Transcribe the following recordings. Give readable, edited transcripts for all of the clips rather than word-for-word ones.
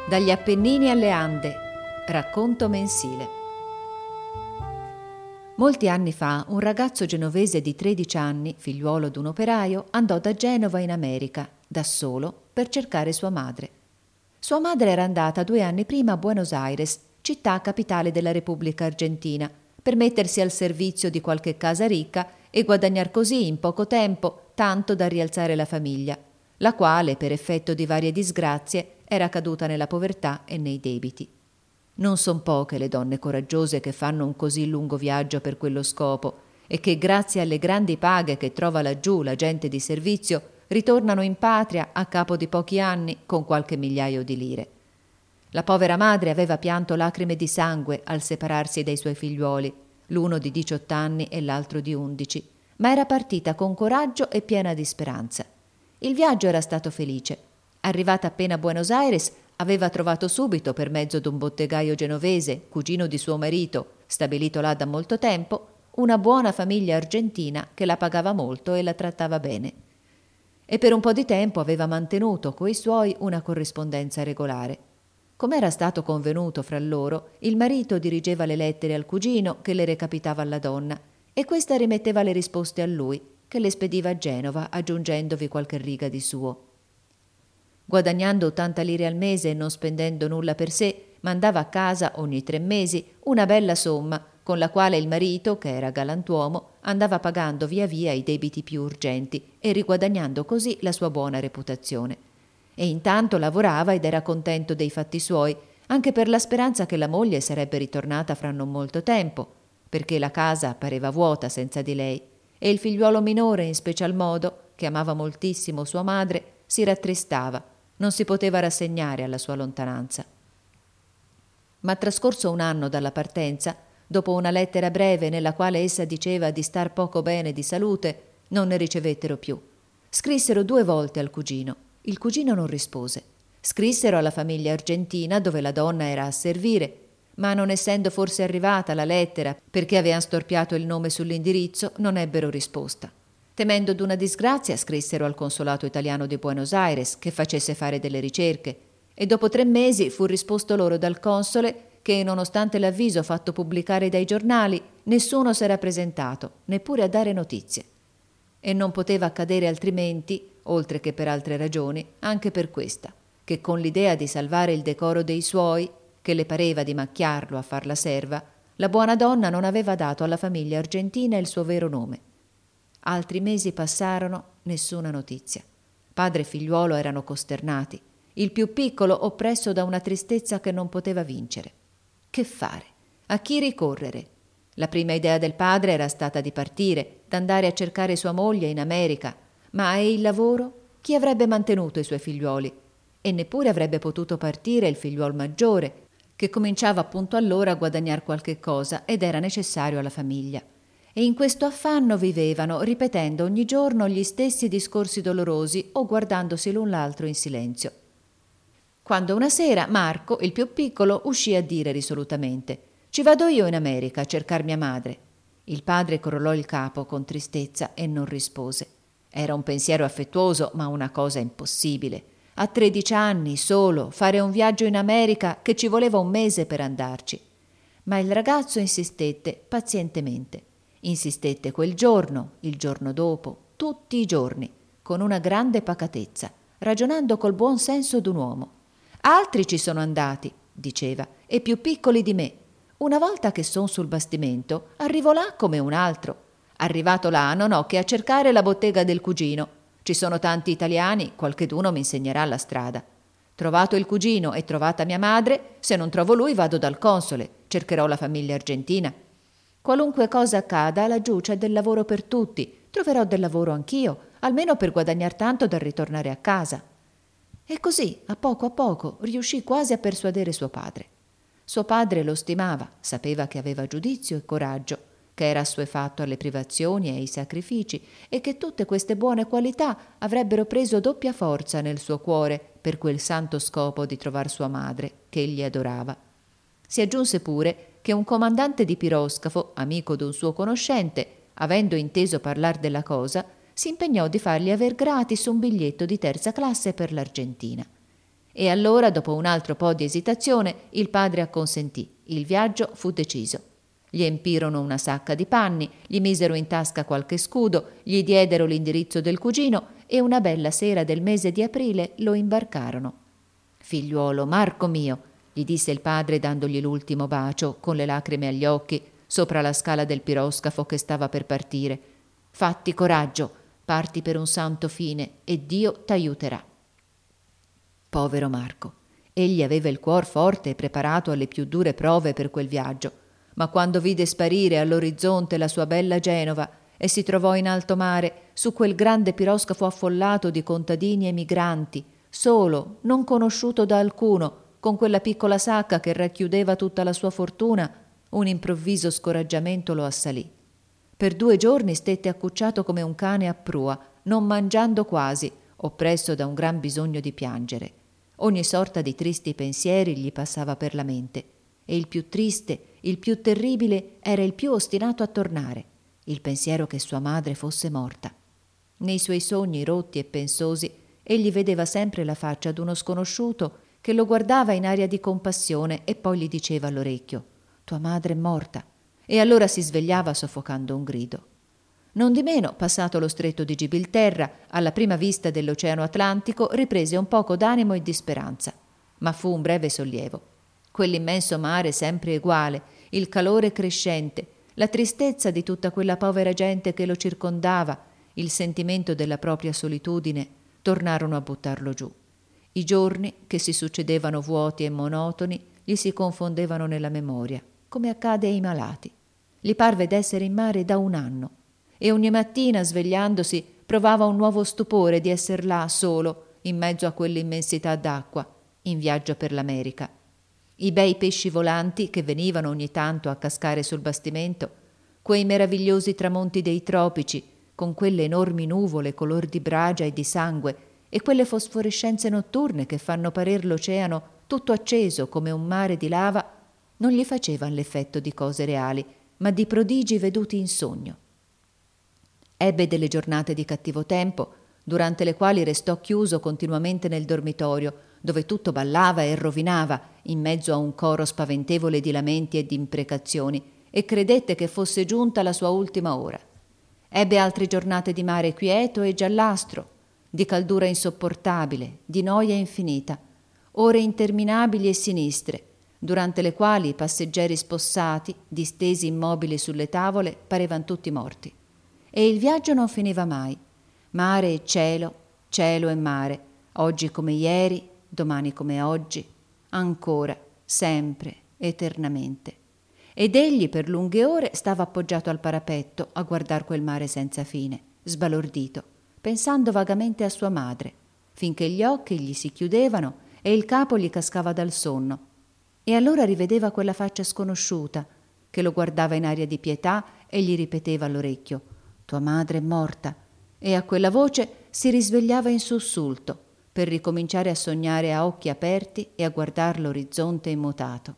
Dagli Appennini alle Ande, racconto mensile. Molti anni fa un ragazzo genovese di 13 anni, figliuolo d'un operaio, andò da Genova in America, da solo, per cercare sua madre. Sua madre era andata 2 anni prima a Buenos Aires, città capitale della Repubblica Argentina, per mettersi al servizio di qualche casa ricca e guadagnar così in poco tempo tanto da rialzare la famiglia, la quale, per effetto di varie disgrazie, era caduta nella povertà e nei debiti. Non son poche le donne coraggiose che fanno un così lungo viaggio per quello scopo e che, grazie alle grandi paghe che trova laggiù la gente di servizio, ritornano in patria a capo di pochi anni con qualche migliaio di lire. La povera madre aveva pianto lacrime di sangue al separarsi dai suoi figliuoli, l'uno di 18 anni e l'altro di 11, ma era partita con coraggio e piena di speranza. Il viaggio era stato felice. Arrivata appena a Buenos Aires, aveva trovato subito, per mezzo d'un bottegaio genovese, cugino di suo marito, stabilito là da molto tempo, una buona famiglia argentina che la pagava molto e la trattava bene. E per un po' di tempo aveva mantenuto coi suoi una corrispondenza regolare. Come era stato convenuto fra loro, il marito dirigeva le lettere al cugino che le recapitava alla donna e questa rimetteva le risposte a lui, che le spediva a Genova aggiungendovi qualche riga di suo. Guadagnando 80 lire al mese e non spendendo nulla per sé, mandava a casa ogni 3 mesi una bella somma con la quale il marito, che era galantuomo, andava pagando via via i debiti più urgenti e riguadagnando così la sua buona reputazione. E intanto lavorava ed era contento dei fatti suoi, anche per la speranza che la moglie sarebbe ritornata fra non molto tempo, perché la casa pareva vuota senza di lei, e il figliuolo minore in special modo, che amava moltissimo sua madre, si rattristava, non si poteva rassegnare alla sua lontananza. Ma trascorso 1 anno dalla partenza, dopo una lettera breve nella quale essa diceva di star poco bene di salute, non ne ricevettero più. Scrissero 2 volte al cugino. Il cugino non rispose. Scrissero alla famiglia argentina dove la donna era a servire, ma non essendo forse arrivata la lettera perché avean storpiato il nome sull'indirizzo, non ebbero risposta. Temendo d'una disgrazia, scrissero al consolato italiano di Buenos Aires che facesse fare delle ricerche e dopo 3 mesi fu risposto loro dal console che, nonostante l'avviso fatto pubblicare dai giornali, nessuno s'era presentato, neppure a dare notizie. E non poteva accadere altrimenti, oltre che per altre ragioni, anche per questa, che con l'idea di salvare il decoro dei suoi, che le pareva di macchiarlo a far la serva, la buona donna non aveva dato alla famiglia argentina il suo vero nome. Altri mesi passarono, nessuna notizia. Padre e figliuolo erano costernati, il più piccolo oppresso da una tristezza che non poteva vincere. Che fare? A chi ricorrere? La prima idea del padre era stata di partire, d'andare a cercare sua moglie in America, ma e il lavoro? Chi avrebbe mantenuto i suoi figliuoli? E neppure avrebbe potuto partire il figliuol maggiore, che cominciava appunto allora a guadagnar qualche cosa ed era necessario alla famiglia. E in questo affanno vivevano, ripetendo ogni giorno gli stessi discorsi dolorosi o guardandosi l'un l'altro in silenzio. Quando una sera Marco, il più piccolo, uscì a dire risolutamente: «Ci vado io in America a cercar mia madre». Il padre crollò il capo con tristezza e non rispose. Era un pensiero affettuoso, ma una cosa impossibile. A 13 anni, solo, fare un viaggio in America che ci voleva 1 mese per andarci. Ma il ragazzo insistette pazientemente. Insistette quel giorno, il giorno dopo, tutti i giorni, con una grande pacatezza, ragionando col buon senso d'un uomo. «Altri ci sono andati», diceva, «e più piccoli di me. Una volta che son sul bastimento, arrivo là come un altro. Arrivato là non ho che a cercare la bottega del cugino. Ci sono tanti italiani, qualcheduno mi insegnerà la strada. Trovato il cugino e trovata mia madre, se non trovo lui vado dal console, cercherò la famiglia argentina. Qualunque cosa accada, laggiù c'è del lavoro per tutti, troverò del lavoro anch'io, almeno per guadagnar tanto da ritornare a casa». E così, a poco, riuscì quasi a persuadere suo padre. Suo padre lo stimava, sapeva che aveva giudizio e coraggio, che era assuefatto alle privazioni e ai sacrifici e che tutte queste buone qualità avrebbero preso doppia forza nel suo cuore per quel santo scopo di trovar sua madre, che egli adorava. Si aggiunse pure che un comandante di piroscafo, amico d'un suo conoscente, avendo inteso parlar della cosa, si impegnò di fargli aver gratis un biglietto di 3ª classe per l'Argentina. E allora, dopo un altro po' di esitazione, il padre acconsentì. Il viaggio fu deciso. Gli empirono una sacca di panni, gli misero in tasca qualche scudo, gli diedero l'indirizzo del cugino e una bella sera del mese di aprile lo imbarcarono. «Figliuolo, Marco mio», gli disse il padre dandogli l'ultimo bacio, con le lacrime agli occhi, sopra la scala del piroscafo che stava per partire. «Fatti coraggio, parti per un santo fine e Dio t'aiuterà». Povero Marco, egli aveva il cuor forte e preparato alle più dure prove per quel viaggio, ma quando vide sparire all'orizzonte la sua bella Genova e si trovò in alto mare su quel grande piroscafo affollato di contadini e migranti, solo, non conosciuto da alcuno, con quella piccola sacca che racchiudeva tutta la sua fortuna, un improvviso scoraggiamento lo assalì. Per 2 giorni stette accucciato come un cane a prua, non mangiando quasi, oppresso da un gran bisogno di piangere. Ogni sorta di tristi pensieri gli passava per la mente, e il più triste, il più terribile era il più ostinato a tornare, il pensiero che sua madre fosse morta. Nei suoi sogni rotti e pensosi egli vedeva sempre la faccia d'uno sconosciuto che lo guardava in aria di compassione e poi gli diceva all'orecchio: «Tua madre è morta», e allora si svegliava soffocando un grido. Nondimeno, passato lo stretto di Gibilterra, alla prima vista dell'Oceano Atlantico riprese un poco d'animo e di speranza, ma fu un breve sollievo. Quell'immenso mare sempre uguale, il calore crescente, la tristezza di tutta quella povera gente che lo circondava, il sentimento della propria solitudine, tornarono a buttarlo giù. I giorni, che si succedevano vuoti e monotoni, gli si confondevano nella memoria, come accade ai malati. Gli parve d'essere in mare da 1 anno, e ogni mattina, svegliandosi, provava un nuovo stupore di esser là solo, in mezzo a quell'immensità d'acqua, in viaggio per l'America. I bei pesci volanti che venivano ogni tanto a cascare sul bastimento, quei meravigliosi tramonti dei tropici, con quelle enormi nuvole color di bragia e di sangue, e quelle fosforescenze notturne che fanno parer l'oceano tutto acceso come un mare di lava, non gli facevan l'effetto di cose reali, ma di prodigi veduti in sogno. Ebbe delle giornate di cattivo tempo, durante le quali restò chiuso continuamente nel dormitorio, dove tutto ballava e rovinava, in mezzo a un coro spaventevole di lamenti e di imprecazioni, e credette che fosse giunta la sua ultima ora. Ebbe altre giornate di mare quieto e giallastro, di caldura insopportabile, di noia infinita, ore interminabili e sinistre, durante le quali i passeggeri spossati, distesi immobili sulle tavole, parevan tutti morti. E il viaggio non finiva mai. Mare e cielo e mare, oggi come ieri, domani come oggi, ancora, sempre, eternamente. Ed egli per lunghe ore stava appoggiato al parapetto a guardar quel mare senza fine, sbalordito, pensando vagamente a sua madre, finché gli occhi gli si chiudevano e il capo gli cascava dal sonno. E allora rivedeva quella faccia sconosciuta, che lo guardava in aria di pietà e gli ripeteva all'orecchio: «Tua madre è morta», e a quella voce si risvegliava in sussulto, per ricominciare a sognare a occhi aperti e a guardar l'orizzonte immutato.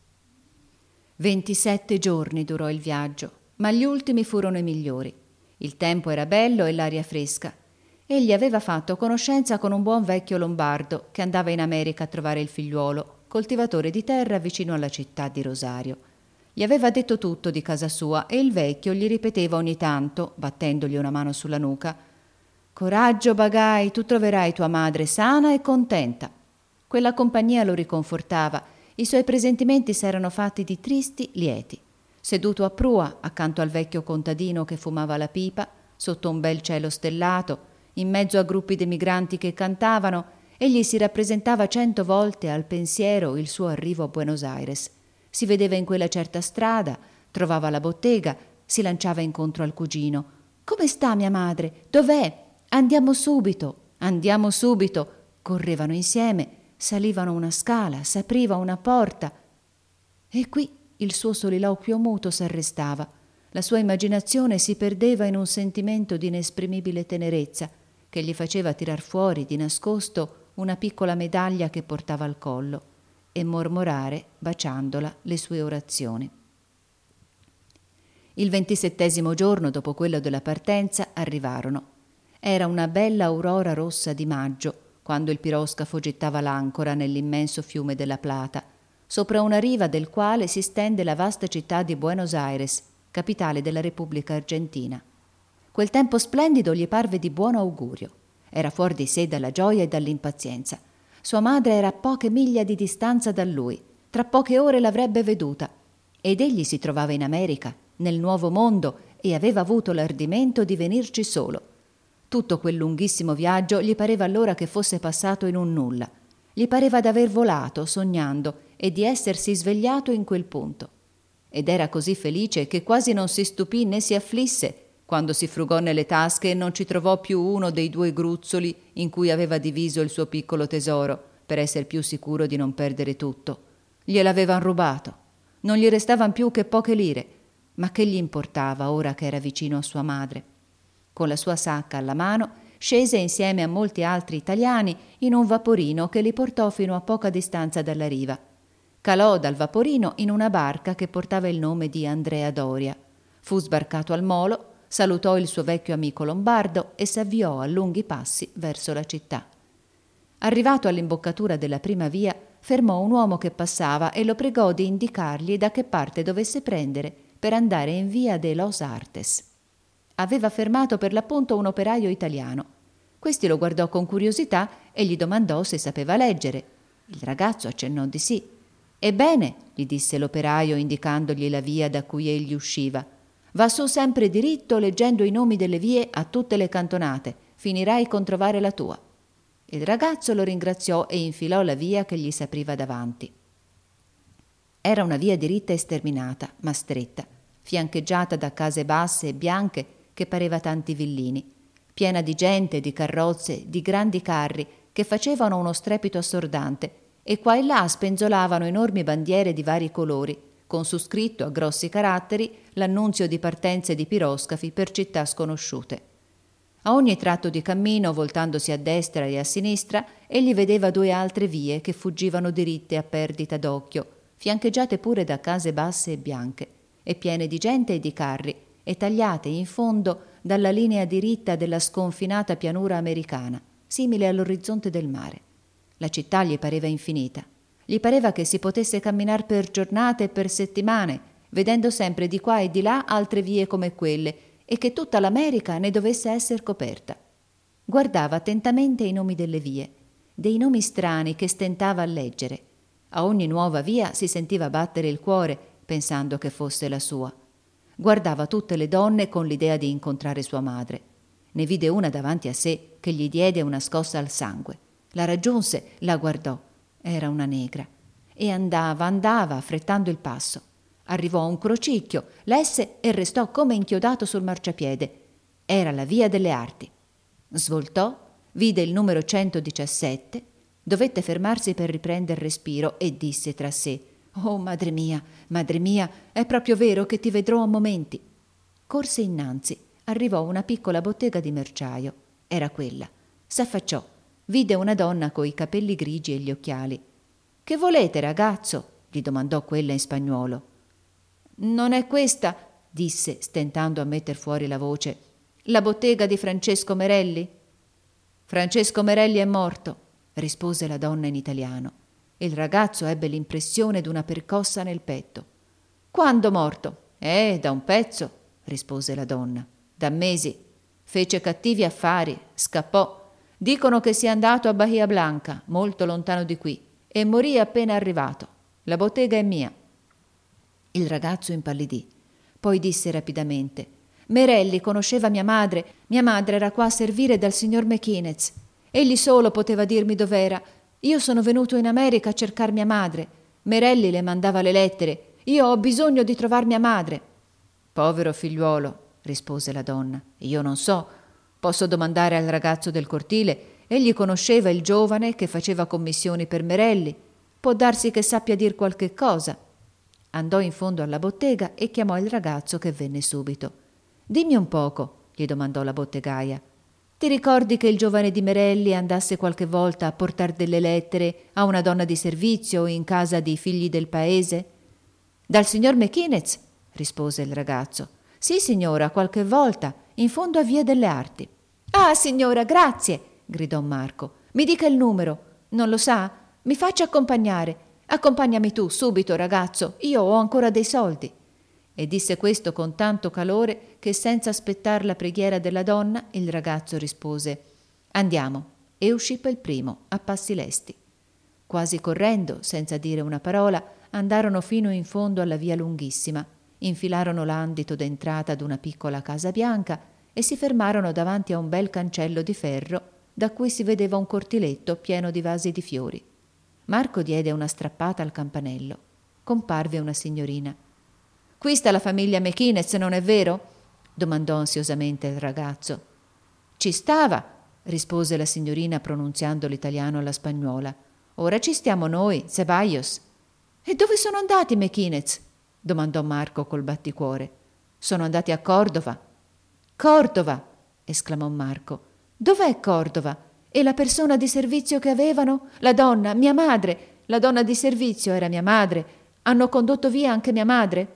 27 giorni durò il viaggio, ma gli ultimi furono i migliori. Il tempo era bello e l'aria fresca. Egli aveva fatto conoscenza con un buon vecchio lombardo che andava in America a trovare il figliuolo, coltivatore di terra vicino alla città di Rosario. Gli aveva detto tutto di casa sua e il vecchio gli ripeteva ogni tanto, battendogli una mano sulla nuca: «Coraggio, Bagai, tu troverai tua madre sana e contenta». Quella compagnia lo riconfortava, i suoi presentimenti s'erano fatti di tristi lieti. Seduto a prua, accanto al vecchio contadino che fumava la pipa, sotto un bel cielo stellato, in mezzo a gruppi di migranti che cantavano, egli si rappresentava 100 volte al pensiero il suo arrivo a Buenos Aires. Si vedeva in quella certa strada, trovava la bottega, si lanciava incontro al cugino. «Come sta mia madre? Dov'è? Andiamo subito, andiamo subito!» Correvano insieme, salivano una scala, s'apriva una porta. E qui il suo soliloquio muto s'arrestava. La sua immaginazione si perdeva in un sentimento di inesprimibile tenerezza che gli faceva tirar fuori di nascosto una piccola medaglia che portava al collo e mormorare, baciandola, le sue orazioni. Il 27° giorno dopo quello della partenza arrivarono. Era una bella aurora rossa di maggio, quando il piroscafo gettava l'ancora nell'immenso fiume della Plata, sopra una riva del quale si stende la vasta città di Buenos Aires, capitale della Repubblica Argentina. Quel tempo splendido gli parve di buon augurio. Era fuor di sé dalla gioia e dall'impazienza. Sua madre era a poche miglia di distanza da lui, tra poche ore l'avrebbe veduta, ed egli si trovava in America, nel nuovo mondo, e aveva avuto l'ardimento di venirci solo. Tutto quel lunghissimo viaggio gli pareva allora che fosse passato in un nulla. Gli pareva d'aver volato, sognando, e di essersi svegliato in quel punto. Ed era così felice che quasi non si stupì né si afflisse quando si frugò nelle tasche e non ci trovò più uno dei 2 gruzzoli in cui aveva diviso il suo piccolo tesoro, per essere più sicuro di non perdere tutto. Gliel'avevan rubato. Non gli restavan più che poche lire, ma che gli importava ora che era vicino a sua madre? Con la sua sacca alla mano scese insieme a molti altri italiani in un vaporino che li portò fino a poca distanza dalla riva. Calò dal vaporino in una barca che portava il nome di Andrea Doria. Fu sbarcato al molo, salutò il suo vecchio amico lombardo e s'avviò a lunghi passi verso la città. Arrivato all'imboccatura della prima via, fermò un uomo che passava e lo pregò di indicargli da che parte dovesse prendere per andare in via de Los Artes. Aveva fermato per l'appunto un operaio italiano. Questi lo guardò con curiosità e gli domandò se sapeva leggere. Il ragazzo accennò di sì. «Ebbene», gli disse l'operaio indicandogli la via da cui egli usciva, «va su sempre diritto leggendo i nomi delle vie a tutte le cantonate, finirai con trovare la tua». Il ragazzo lo ringraziò e infilò la via che gli s'apriva davanti. Era una via diritta e sterminata, ma stretta, fiancheggiata da case basse e bianche che pareva tanti villini, piena di gente, di carrozze, di grandi carri che facevano uno strepito assordante e qua e là spenzolavano enormi bandiere di vari colori, con su scritto a grossi caratteri l'annunzio di partenze di piroscafi per città sconosciute. A ogni tratto di cammino, voltandosi a destra e a sinistra, egli vedeva 2 altre vie che fuggivano diritte a perdita d'occhio, fiancheggiate pure da case basse e bianche, e piene di gente e di carri, e tagliate in fondo dalla linea diritta della sconfinata pianura americana, simile all'orizzonte del mare. La città gli pareva infinita. Gli pareva che si potesse camminar per giornate e per settimane, vedendo sempre di qua e di là altre vie come quelle, e che tutta l'America ne dovesse esser coperta. Guardava attentamente i nomi delle vie, dei nomi strani che stentava a leggere. A ogni nuova via si sentiva battere il cuore, pensando che fosse la sua. Guardava tutte le donne con l'idea di incontrare sua madre. Ne vide una davanti a sé che gli diede una scossa al sangue. La raggiunse, la guardò. Era una negra. E andava, affrettando il passo. Arrivò a un crocicchio, lesse e restò come inchiodato sul marciapiede. Era la via delle Arti. Svoltò, vide il numero 117, dovette fermarsi per riprender respiro e disse tra sé: «Oh, madre mia, è proprio vero che ti vedrò a momenti». Corse innanzi, arrivò a una piccola bottega di merciaio. Era quella. S'affacciò, vide una donna coi capelli grigi e gli occhiali. «Che volete, ragazzo?» gli domandò quella in spagnuolo. «Non è questa», disse, stentando a metter fuori la voce, «la bottega di Francesco Merelli?» «Francesco Merelli è morto», rispose la donna in italiano. Il ragazzo ebbe l'impressione d'una percossa nel petto. «Quando morto?» Da un pezzo», rispose la donna. «Da mesi. Fece cattivi affari, scappò. Dicono che sia andato a Bahia Blanca, molto lontano di qui, e morì appena arrivato. La bottega è mia». Il ragazzo impallidì. Poi disse rapidamente: «Merelli conosceva mia madre. Mia madre era qua a servire dal signor McInnes. Egli solo poteva dirmi dov'era. Io sono venuto in America a cercar mia madre. Merelli le mandava le lettere. Io ho bisogno di trovar mia madre». «Povero figliuolo», rispose la donna. «Io non so. Posso domandare al ragazzo del cortile. Egli conosceva il giovane che faceva commissioni per Merelli. Può darsi che sappia dir qualche cosa». Andò in fondo alla bottega e chiamò il ragazzo che venne subito. «Dimmi un poco», gli domandò la bottegaia. «Ti ricordi che il giovane di Merelli andasse qualche volta a portar delle lettere a una donna di servizio in casa di figli del paese?» «Dal signor McInnes», rispose il ragazzo. «Sì, signora, qualche volta, in fondo a Via delle Arti». «Ah, signora, grazie», gridò Marco. Mi dica il numero. Non lo sa? Mi faccia accompagnare. Accompagnami tu, subito, ragazzo. Io ho ancora dei soldi». E disse questo con tanto calore che, senza aspettar la preghiera della donna, il ragazzo rispose: «Andiamo», e uscì per il primo, a passi lesti. Quasi correndo, senza dire una parola, andarono fino in fondo alla via lunghissima, infilarono l'andito d'entrata d'una piccola casa bianca e si fermarono davanti a un bel cancello di ferro da cui si vedeva un cortiletto pieno di vasi di fiori. Marco diede una strappata al campanello. Comparve una signorina. «Qui sta la famiglia McInnes, non è vero?» domandò ansiosamente il ragazzo. «Ci stava», rispose la signorina pronunziando l'italiano alla spagnuola. «Ora ci stiamo noi, Ceballos». «E dove sono andati i McInnes?» domandò Marco col batticuore. «Sono andati a Cordova». «Cordova!» esclamò Marco. «Dov'è Cordova? E la persona di servizio che avevano? La donna, mia madre! La donna di servizio era mia madre. Hanno condotto via anche mia madre?»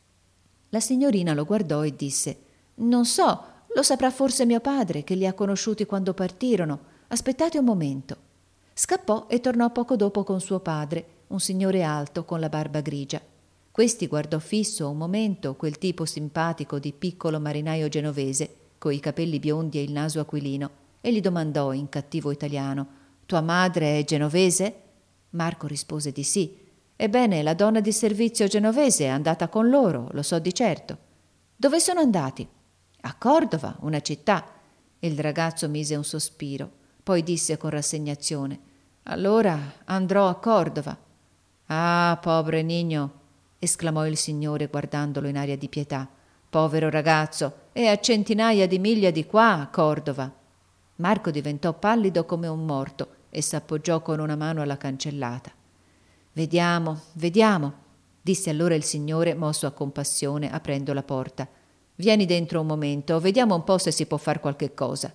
La signorina lo guardò e disse: «Non so, lo saprà forse mio padre, che li ha conosciuti quando partirono. Aspettate un momento». Scappò e tornò poco dopo con suo padre, un signore alto con la barba grigia. Questi guardò fisso un momento quel tipo simpatico di piccolo marinaio genovese, coi capelli biondi e il naso aquilino, e gli domandò in cattivo italiano: «Tua madre è genovese?» Marco rispose di sì. «Ebbene, la donna di servizio genovese è andata con loro, lo so di certo». «Dove sono andati?» «A Cordova, una città». Il ragazzo mise un sospiro, poi disse con rassegnazione: «Allora andrò a Cordova». «Ah, povero Nino», esclamò il signore guardandolo in aria di pietà. «Povero ragazzo, è a centinaia di miglia di qua, a Cordova». Marco diventò pallido come un morto e s'appoggiò con una mano alla cancellata. «Vediamo, vediamo», disse allora il signore mosso a compassione aprendo la porta. «Vieni dentro un momento, vediamo un po' se si può far qualche cosa».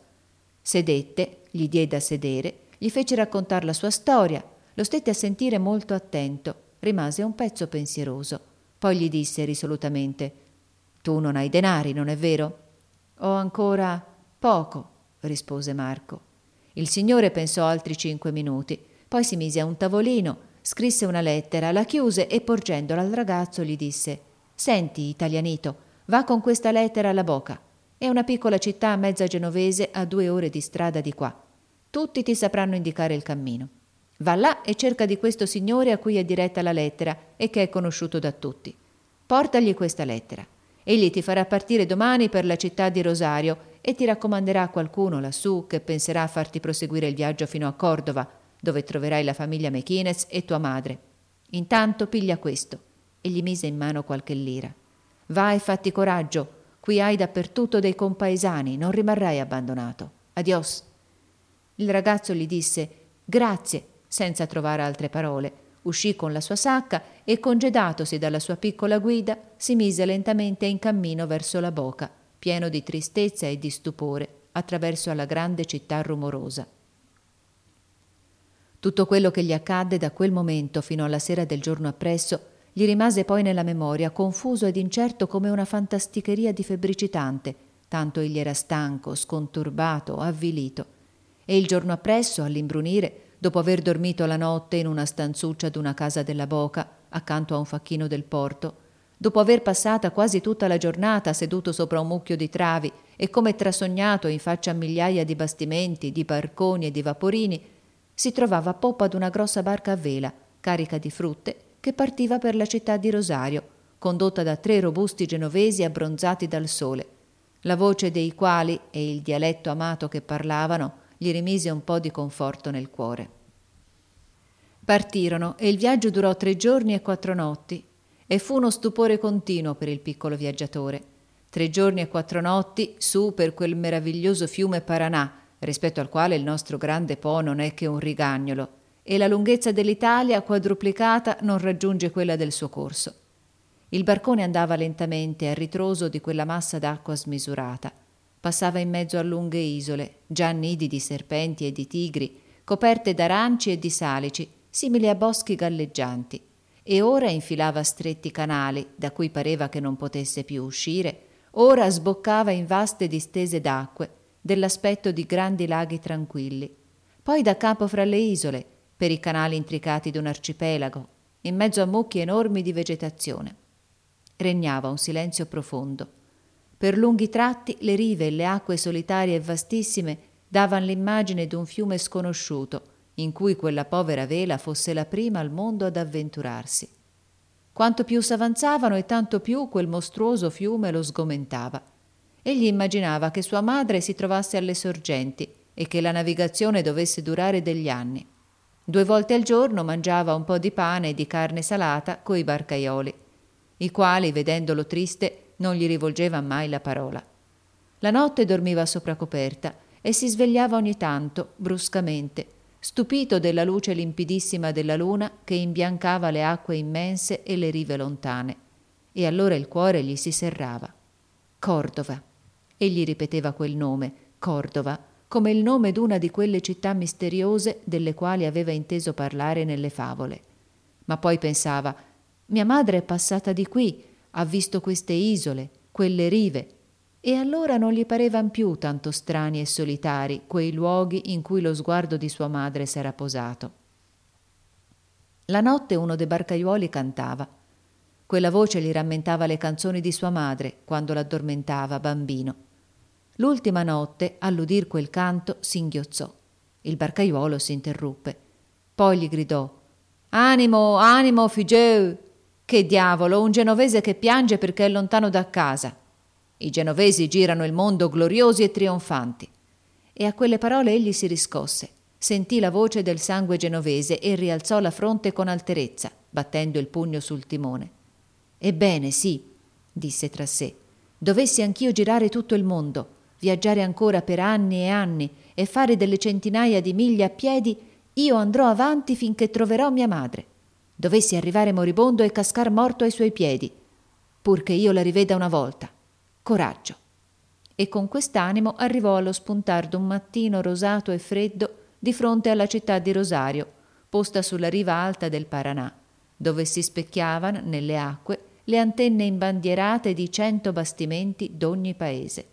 Sedette, gli diede a sedere, gli fece raccontar la sua storia, lo stette a sentire molto attento, rimase un pezzo pensieroso. Poi gli disse risolutamente: «Tu non hai denari, non è vero?» «Ho ancora poco», rispose Marco. Il signore pensò altri 5 minuti, poi si mise a un tavolino, scrisse una lettera, la chiuse e porgendola al ragazzo gli disse: «Senti, italianito, va con questa lettera alla Boca. È una piccola città mezza genovese a 2 ore di strada di qua. Tutti ti sapranno indicare il cammino. Va là e cerca di questo signore a cui è diretta la lettera e che è conosciuto da tutti. Portagli questa lettera. Egli ti farà partire domani per la città di Rosario e ti raccomanderà qualcuno lassù che penserà a farti proseguire il viaggio fino a Cordova, dove troverai la famiglia McInnes e tua madre. Intanto piglia questo». E gli mise in mano qualche lira. «Va e fatti coraggio, qui hai dappertutto dei compaesani, non rimarrai abbandonato. Adios». Il ragazzo gli disse «Grazie», senza trovare altre parole, uscì con la sua sacca e, congedatosi dalla sua piccola guida, si mise lentamente in cammino verso la Boca, pieno di tristezza e di stupore, attraverso alla grande città rumorosa. Tutto quello che gli accadde da quel momento fino alla sera del giorno appresso gli rimase poi nella memoria, confuso ed incerto come una fantasticheria di febbricitante, tanto egli era stanco, sconturbato, avvilito. E il giorno appresso, all'imbrunire, dopo aver dormito la notte in una stanzuccia d'una casa della Boca, accanto a un facchino del porto, dopo aver passata quasi tutta la giornata seduto sopra un mucchio di travi e come trasognato in faccia a migliaia di bastimenti, di barconi e di vaporini, si trovava a poppa d'una grossa barca a vela, carica di frutte, che partiva per la città di Rosario, condotta da 3 robusti genovesi abbronzati dal sole, la voce dei quali e il dialetto amato che parlavano gli rimise un po' di conforto nel cuore. Partirono e il viaggio durò 3 giorni e 4 notti e fu uno stupore continuo per il piccolo viaggiatore. 3 giorni e 4 notti su per quel meraviglioso fiume Paranà, rispetto al quale il nostro grande Po non è che un rigagnolo, e la lunghezza dell'Italia quadruplicata non raggiunge quella del suo corso. Il barcone andava lentamente a ritroso di quella massa d'acqua smisurata. Passava in mezzo a lunghe isole, già nidi di serpenti e di tigri, coperte d'aranci e di salici, simili a boschi galleggianti, e ora infilava stretti canali, da cui pareva che non potesse più uscire, ora sboccava in vaste distese d'acque, dell'aspetto di grandi laghi tranquilli. poi da capo fra le isole, per i canali intricati d'un arcipelago, in mezzo a mucchi enormi di vegetazione. Regnava un silenzio profondo. Per lunghi tratti le rive e le acque solitarie e vastissime davan l'immagine d'un fiume sconosciuto, in cui quella povera vela fosse la prima al mondo ad avventurarsi. Quanto più s'avanzavano e tanto più quel mostruoso fiume lo sgomentava. Egli immaginava che sua madre si trovasse alle sorgenti e che la navigazione dovesse durare degli anni. 2 volte al giorno mangiava un po' di pane e di carne salata coi barcaioli, i quali, vedendolo triste, non gli rivolgevan mai la parola. La notte dormiva sopra coperta e si svegliava ogni tanto, bruscamente, stupito della luce limpidissima della luna che imbiancava le acque immense e le rive lontane. E allora il cuore gli si serrava. Cordova. Egli ripeteva quel nome, Cordova, come il nome d'una di quelle città misteriose delle quali aveva inteso parlare nelle favole. Ma poi pensava: mia madre è passata di qui, ha visto queste isole, quelle rive, e allora non gli parevan più tanto strani e solitari quei luoghi in cui lo sguardo di sua madre s'era posato. La notte uno dei barcaiuoli cantava. Quella voce gli rammentava le canzoni di sua madre quando l'addormentava bambino. L'ultima notte, all'udir quel canto, singhiozzò. Il barcaiuolo si interruppe. Poi gli gridò: «Animo, animo, figlieu! Che diavolo, un genovese che piange perché è lontano da casa!» I genovesi girano il mondo gloriosi e trionfanti. E a quelle parole egli si riscosse, sentì la voce del sangue genovese e rialzò la fronte con alterezza, battendo il pugno sul timone. «Ebbene, sì», disse tra sé, «dovessi anch'io girare tutto il mondo, viaggiare ancora per anni e anni e fare delle centinaia di miglia a piedi, io andrò avanti finché troverò mia madre. Dovessi arrivare moribondo e cascar morto ai suoi piedi, purché io la riveda una volta. Coraggio!» E con quest'animo arrivò allo spuntar d'un mattino rosato e freddo di fronte alla città di Rosario, posta sulla riva alta del Paranà, dove si specchiavano nelle acque le antenne imbandierate di 100 bastimenti d'ogni paese.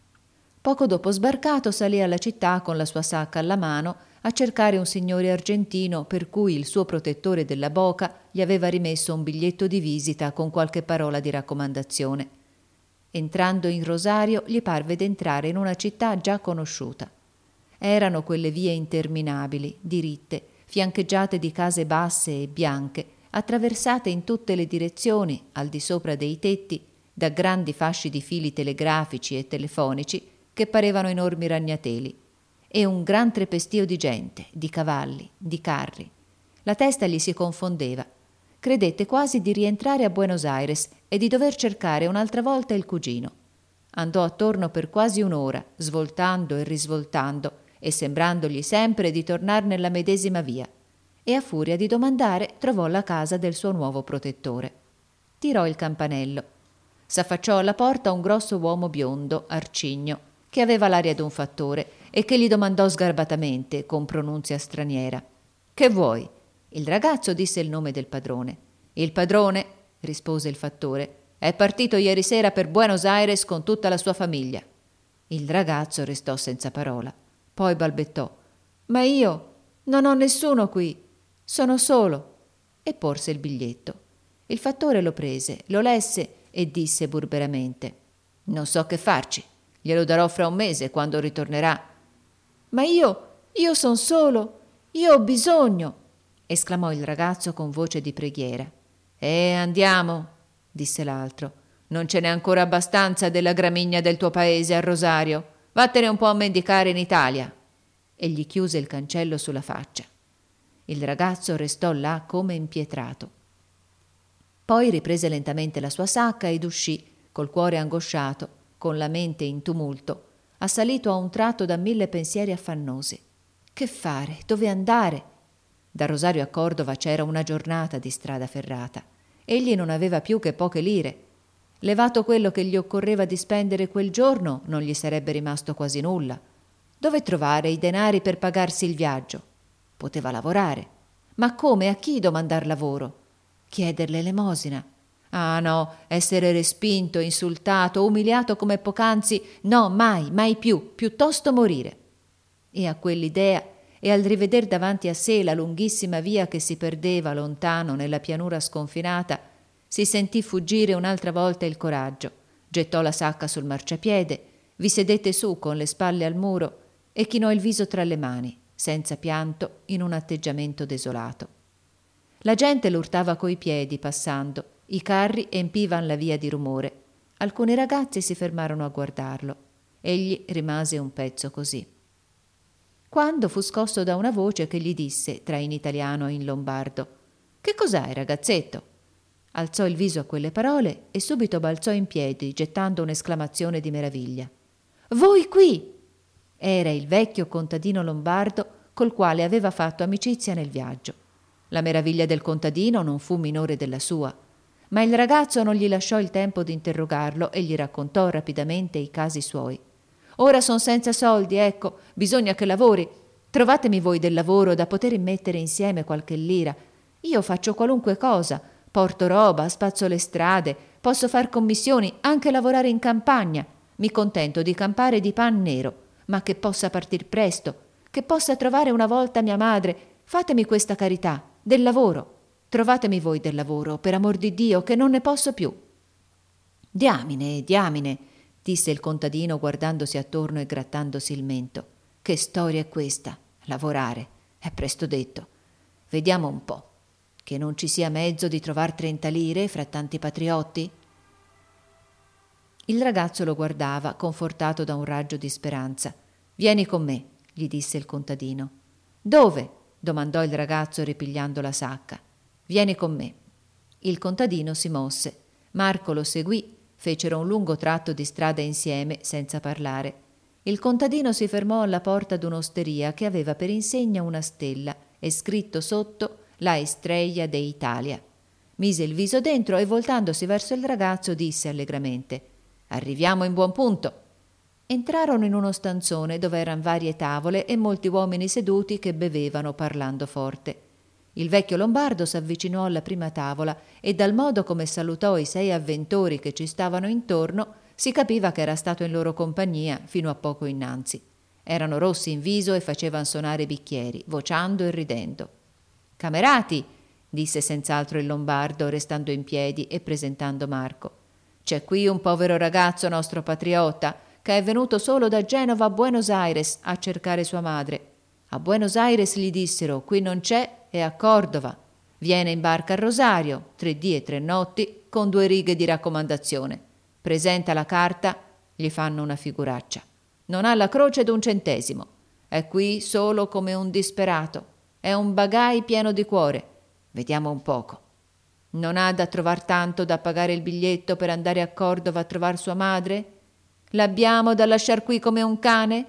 Poco dopo sbarcato salì alla città con la sua sacca alla mano a cercare un signore argentino per cui il suo protettore della Boca gli aveva rimesso un biglietto di visita con qualche parola di raccomandazione. Entrando in Rosario gli parve d'entrare in una città già conosciuta. Erano quelle vie interminabili, diritte, fiancheggiate di case basse e bianche, attraversate in tutte le direzioni, al di sopra dei tetti, da grandi fasci di fili telegrafici e telefonici che parevano enormi ragnateli, e un gran trepestio di gente, di cavalli, di carri. La testa gli si confondeva. Credette quasi di rientrare a Buenos Aires e di dover cercare un'altra volta il cugino. Andò attorno per quasi un'ora, svoltando e risvoltando, e sembrandogli sempre di tornar nella medesima via, e a furia di domandare trovò la casa del suo nuovo protettore. Tirò il campanello. S'affacciò alla porta un grosso uomo biondo, arcigno, che aveva l'aria d'un fattore e che gli domandò sgarbatamente, con pronunzia straniera: «Che vuoi?» Il ragazzo disse il nome del padrone. «Il padrone», rispose il fattore, «è partito ieri sera per Buenos Aires con tutta la sua famiglia». Il ragazzo restò senza parola. Poi balbettò: «Ma io non ho nessuno qui, sono solo», e porse il biglietto. Il fattore lo prese, lo lesse e disse burberamente: «Non so che farci, glielo darò fra un mese quando ritornerà». «Ma io son solo, io ho bisogno», esclamò il ragazzo con voce di preghiera. Andiamo», disse l'altro, «non ce n'è ancora abbastanza della gramigna del tuo paese a Rosario. Vattene un po' a mendicare in Italia». E gli chiuse il cancello sulla faccia. Il ragazzo restò là come impietrato. Poi riprese lentamente la sua sacca ed uscì, col cuore angosciato, con la mente in tumulto, assalito a un tratto da 1000 pensieri affannosi. Che fare? Dove andare? Da Rosario a Cordova c'era una giornata di strada ferrata. Egli non aveva più che poche lire. Levato quello che gli occorreva di spendere quel giorno, non gli sarebbe rimasto quasi nulla. Dove trovare i denari per pagarsi il viaggio? Poteva lavorare. Ma come? A chi domandar lavoro? Chieder l'elemosina? Ah no, essere respinto, insultato, umiliato come poc'anzi, no, mai, mai più, piuttosto morire. E a quell'idea e al riveder davanti a sé la lunghissima via che si perdeva lontano nella pianura sconfinata, si sentì fuggire un'altra volta il coraggio, gettò la sacca sul marciapiede, vi sedette su con le spalle al muro e chinò il viso tra le mani, senza pianto, in un atteggiamento desolato. La gente lo urtava coi piedi passando, i carri empivan la via di rumore. Alcuni ragazzi si fermarono a guardarlo. Egli rimase un pezzo così. Quando fu scosso da una voce che gli disse, tra in italiano e in lombardo: «Che cos'hai, ragazzetto?» Alzò il viso a quelle parole e subito balzò in piedi, gettando un'esclamazione di meraviglia. «Voi qui!» Era il vecchio contadino lombardo col quale aveva fatto amicizia nel viaggio. La meraviglia del contadino non fu minore della sua, ma il ragazzo non gli lasciò il tempo di interrogarlo e gli raccontò rapidamente i casi suoi. «Ora son senza soldi, ecco, bisogna che lavori. Trovatemi voi del lavoro da poter mettere insieme qualche lira. Io faccio qualunque cosa, porto roba, spazzo le strade, posso far commissioni, anche lavorare in campagna. Mi contento di campare di pan nero, ma che possa partir presto, che possa trovare una volta mia madre. Fatemi questa carità, del lavoro. Trovatemi voi del lavoro, per amor di Dio, che non ne posso più». «Diamine, diamine», disse il contadino guardandosi attorno e grattandosi il mento. «Che storia è questa? Lavorare. È presto detto. Vediamo un po'. Che non ci sia mezzo di trovar 30 lire fra tanti patriotti?» Il ragazzo lo guardava, confortato da un raggio di speranza. «Vieni con me», gli disse il contadino. «Dove?» domandò il ragazzo ripigliando la sacca. «Vieni con me». Il contadino si mosse. Marco lo seguì. Fecero un lungo tratto di strada insieme, senza parlare. Il contadino si fermò alla porta d'un'osteria che aveva per insegna una stella e scritto sotto «La Estrella de Italia». Mise il viso dentro e voltandosi verso il ragazzo disse allegramente: «Arriviamo in buon punto». Entrarono in uno stanzone dove eran varie tavole e molti uomini seduti che bevevano parlando forte. Il vecchio lombardo s'avvicinò alla prima tavola e dal modo come salutò i 6 avventori che ci stavano intorno si capiva che era stato in loro compagnia fino a poco innanzi. Erano rossi in viso e facevan sonare i bicchieri, vociando e ridendo. «Camerati», disse senz'altro il lombardo, restando in piedi e presentando Marco. «C'è qui un povero ragazzo nostro patriota che è venuto solo da Genova a Buenos Aires a cercare sua madre. A Buenos Aires gli dissero: qui non c'è, è a Cordova. Viene in barca a Rosario, 3 dì e 3 notti, con 2 righe di raccomandazione. Presenta la carta, gli fanno una figuraccia. Non ha la croce d'1 centesimo. È qui solo come un disperato. È un bagai pieno di cuore. Vediamo un poco. Non ha da trovar tanto da pagare il biglietto per andare a Cordova a trovar sua madre? L'abbiamo da lasciar qui come un cane?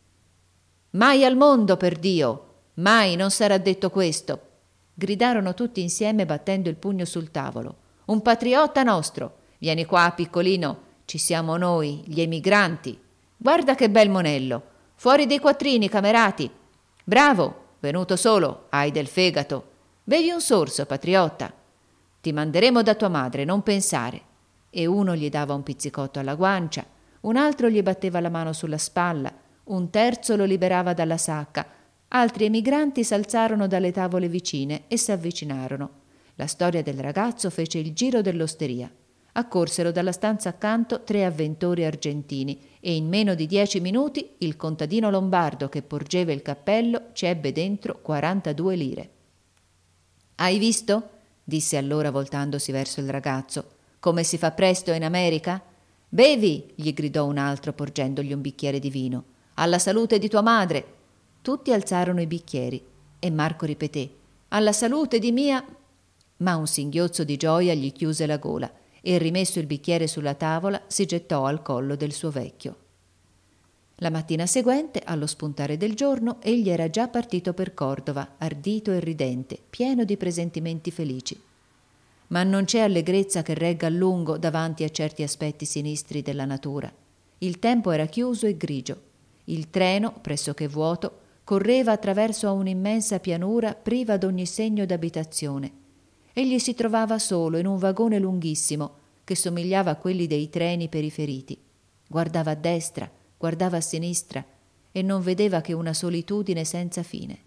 Mai al mondo, per Dio! Mai non sarà detto questo!» gridarono tutti insieme battendo il pugno sul tavolo. «Un patriotta nostro! Vieni qua, piccolino! Ci siamo noi, gli emigranti! Guarda che bel monello! Fuori dei quattrini, camerati! Bravo! Venuto solo, hai del fegato! Bevi un sorso, patriotta! Ti manderemo da tua madre, non pensare!» E uno gli dava un pizzicotto alla guancia, un altro gli batteva la mano sulla spalla, un terzo lo liberava dalla sacca. Altri emigranti s'alzarono dalle tavole vicine e s'avvicinarono. La storia del ragazzo fece il giro dell'osteria. Accorsero dalla stanza accanto 3 avventori argentini e in meno di 10 minuti il contadino lombardo che porgeva il cappello ci ebbe dentro 42 lire. «Hai visto?» disse allora voltandosi verso il ragazzo. «Come si fa presto in America?» «Bevi!» gli gridò un altro porgendogli un bicchiere di vino. «Alla salute di tua madre!» Tutti alzarono i bicchieri e Marco ripeté: «Alla salute di mia...» Ma un singhiozzo di gioia gli chiuse la gola e, rimesso il bicchiere sulla tavola, si gettò al collo del suo vecchio. La mattina seguente, allo spuntare del giorno, egli era già partito per Cordova, ardito e ridente, pieno di presentimenti felici. Ma non c'è allegrezza che regga a lungo davanti a certi aspetti sinistri della natura. Il tempo era chiuso e grigio. Il treno, pressoché vuoto, correva attraverso a un'immensa pianura priva d'ogni segno d'abitazione. Egli si trovava solo in un vagone lunghissimo che somigliava a quelli dei treni per i feriti. Guardava a destra, guardava a sinistra e non vedeva che una solitudine senza fine.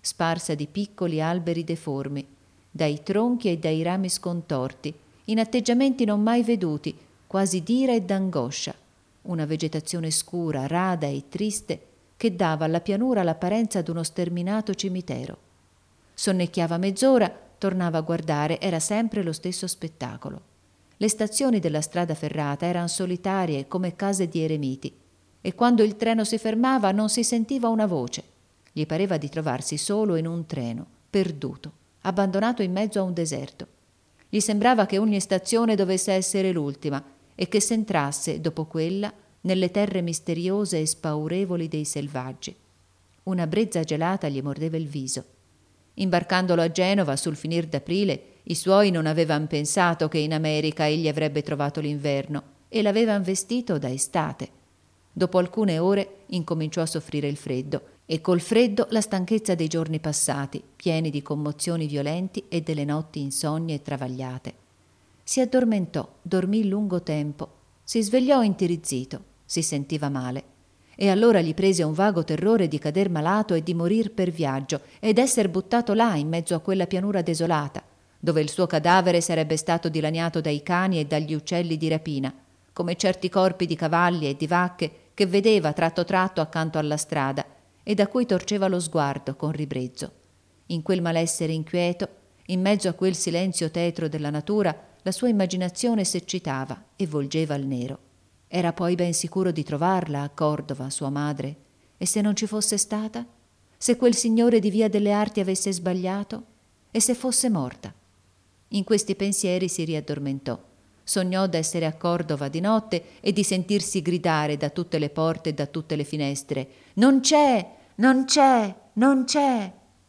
sparsa di piccoli alberi deformi, dai tronchi e dai rami scontorti, in atteggiamenti non mai veduti, quasi d'ira e d'angoscia, una vegetazione scura, rada e triste che dava alla pianura l'apparenza d'uno sterminato cimitero. Sonnecchiava mezz'ora, tornava a guardare, era sempre lo stesso spettacolo. Le stazioni della strada ferrata erano solitarie come case di eremiti e quando il treno si fermava non si sentiva una voce. Gli pareva di trovarsi solo in un treno, perduto, abbandonato in mezzo a un deserto. Gli sembrava che ogni stazione dovesse essere l'ultima e che s'entrasse, dopo quella, nelle terre misteriose e spaurevoli dei selvaggi. Una brezza gelata gli mordeva il viso. Imbarcandolo a Genova sul finir d'aprile, i suoi non avevan pensato che in America egli avrebbe trovato l'inverno e l'avevan vestito da estate. Dopo alcune ore incominciò a soffrire il freddo e col freddo la stanchezza dei giorni passati, pieni di commozioni violenti e delle notti insogne e travagliate. Si addormentò, dormì lungo tempo, si svegliò intirizzito, si sentiva male. E allora gli prese un vago terrore di cader malato e di morir per viaggio ed esser buttato là in mezzo a quella pianura desolata, dove il suo cadavere sarebbe stato dilaniato dai cani e dagli uccelli di rapina, come certi corpi di cavalli e di vacche che vedeva tratto tratto accanto alla strada e da cui torceva lo sguardo con ribrezzo. In quel malessere inquieto, in mezzo a quel silenzio tetro della natura, la sua immaginazione s'eccitava e volgeva al nero. Era poi ben sicuro di trovarla a Cordova, sua madre. E se non ci fosse stata? Se quel signore di Via delle Arti avesse sbagliato? E se fosse morta? In questi pensieri si riaddormentò. Sognò d'essere a Cordova di notte e di sentirsi gridare da tutte le porte e da tutte le finestre: «Non c'è! Non c'è! Non c'è!»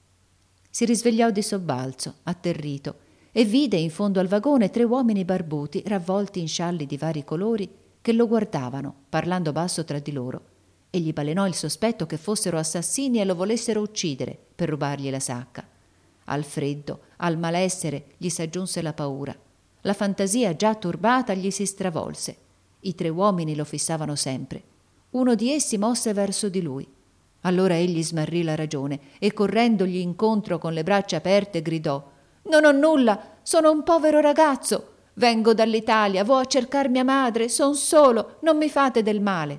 Si risvegliò di sobbalzo, atterrito, e vide in fondo al vagone 3 uomini barbuti, ravvolti in scialli di vari colori, che lo guardavano, parlando basso tra di loro, e gli balenò il sospetto che fossero assassini e lo volessero uccidere per rubargli la sacca. Al freddo, al malessere, gli s'aggiunse la paura. La fantasia già turbata gli si stravolse. I 3 uomini lo fissavano sempre. Uno di essi mosse verso di lui. Allora egli smarrì la ragione e correndogli incontro con le braccia aperte gridò: «Non ho nulla, sono un povero ragazzo. Vengo dall'Italia, vo a cercar mia madre, son solo, non mi fate del male».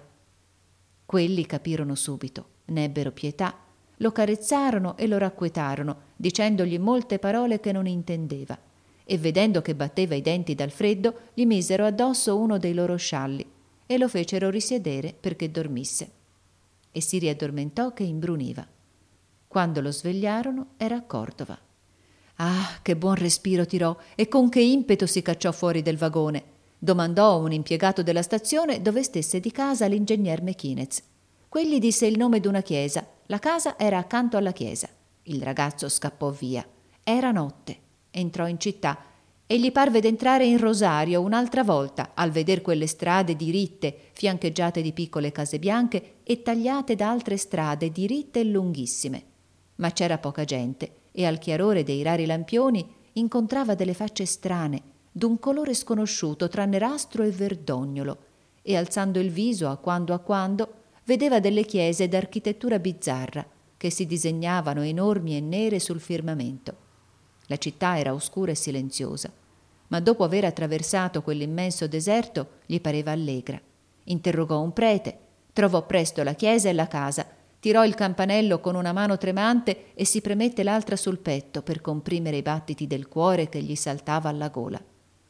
Quelli capirono subito, ne ebbero pietà, lo carezzarono e lo racquetarono, dicendogli molte parole che non intendeva, e vedendo che batteva i denti dal freddo, gli misero addosso uno dei loro scialli e lo fecero risedere perché dormisse. E si riaddormentò che imbruniva. Quando lo svegliarono era a Cordova. Ah, che buon respiro tirò e con che impeto si cacciò fuori del vagone. Domandò a un impiegato della stazione dove stesse di casa l'ingegner Mequinez. Quegli disse il nome d'una chiesa. La casa era accanto alla chiesa. Il ragazzo scappò via. Era notte. Entrò in città e gli parve d'entrare in Rosario un'altra volta al veder quelle strade diritte, fiancheggiate di piccole case bianche e tagliate da altre strade diritte e lunghissime. Ma c'era poca gente e al chiarore dei rari lampioni incontrava delle facce strane, d'un colore sconosciuto tra nerastro e verdognolo, e alzando il viso a quando vedeva delle chiese d'architettura bizzarra che si disegnavano enormi e nere sul firmamento. La città era oscura e silenziosa, ma dopo aver attraversato quell'immenso deserto gli pareva allegra. Interrogò un prete, trovò presto la chiesa e la casa, tirò il campanello con una mano tremante e si premette l'altra sul petto per comprimere i battiti del cuore che gli saltava alla gola.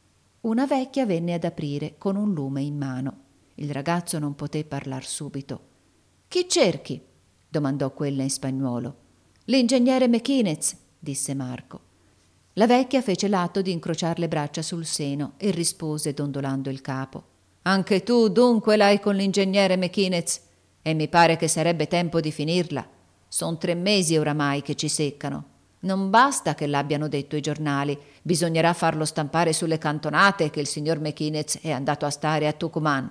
Una vecchia venne ad aprire con un lume in mano. Il ragazzo non poté parlar subito. «Chi cerchi?» domandò quella in spagnuolo. «L'ingegnere Mequinez», disse Marco. La vecchia fece l'atto di incrociar le braccia sul seno e rispose dondolando il capo: «Anche tu dunque l'hai con l'ingegnere Mequinez? E mi pare che sarebbe tempo di finirla. Son 3 mesi oramai che ci seccano. Non basta che l'abbiano detto i giornali, bisognerà farlo stampare sulle cantonate che il signor Mequinez è andato a stare a Tucumán».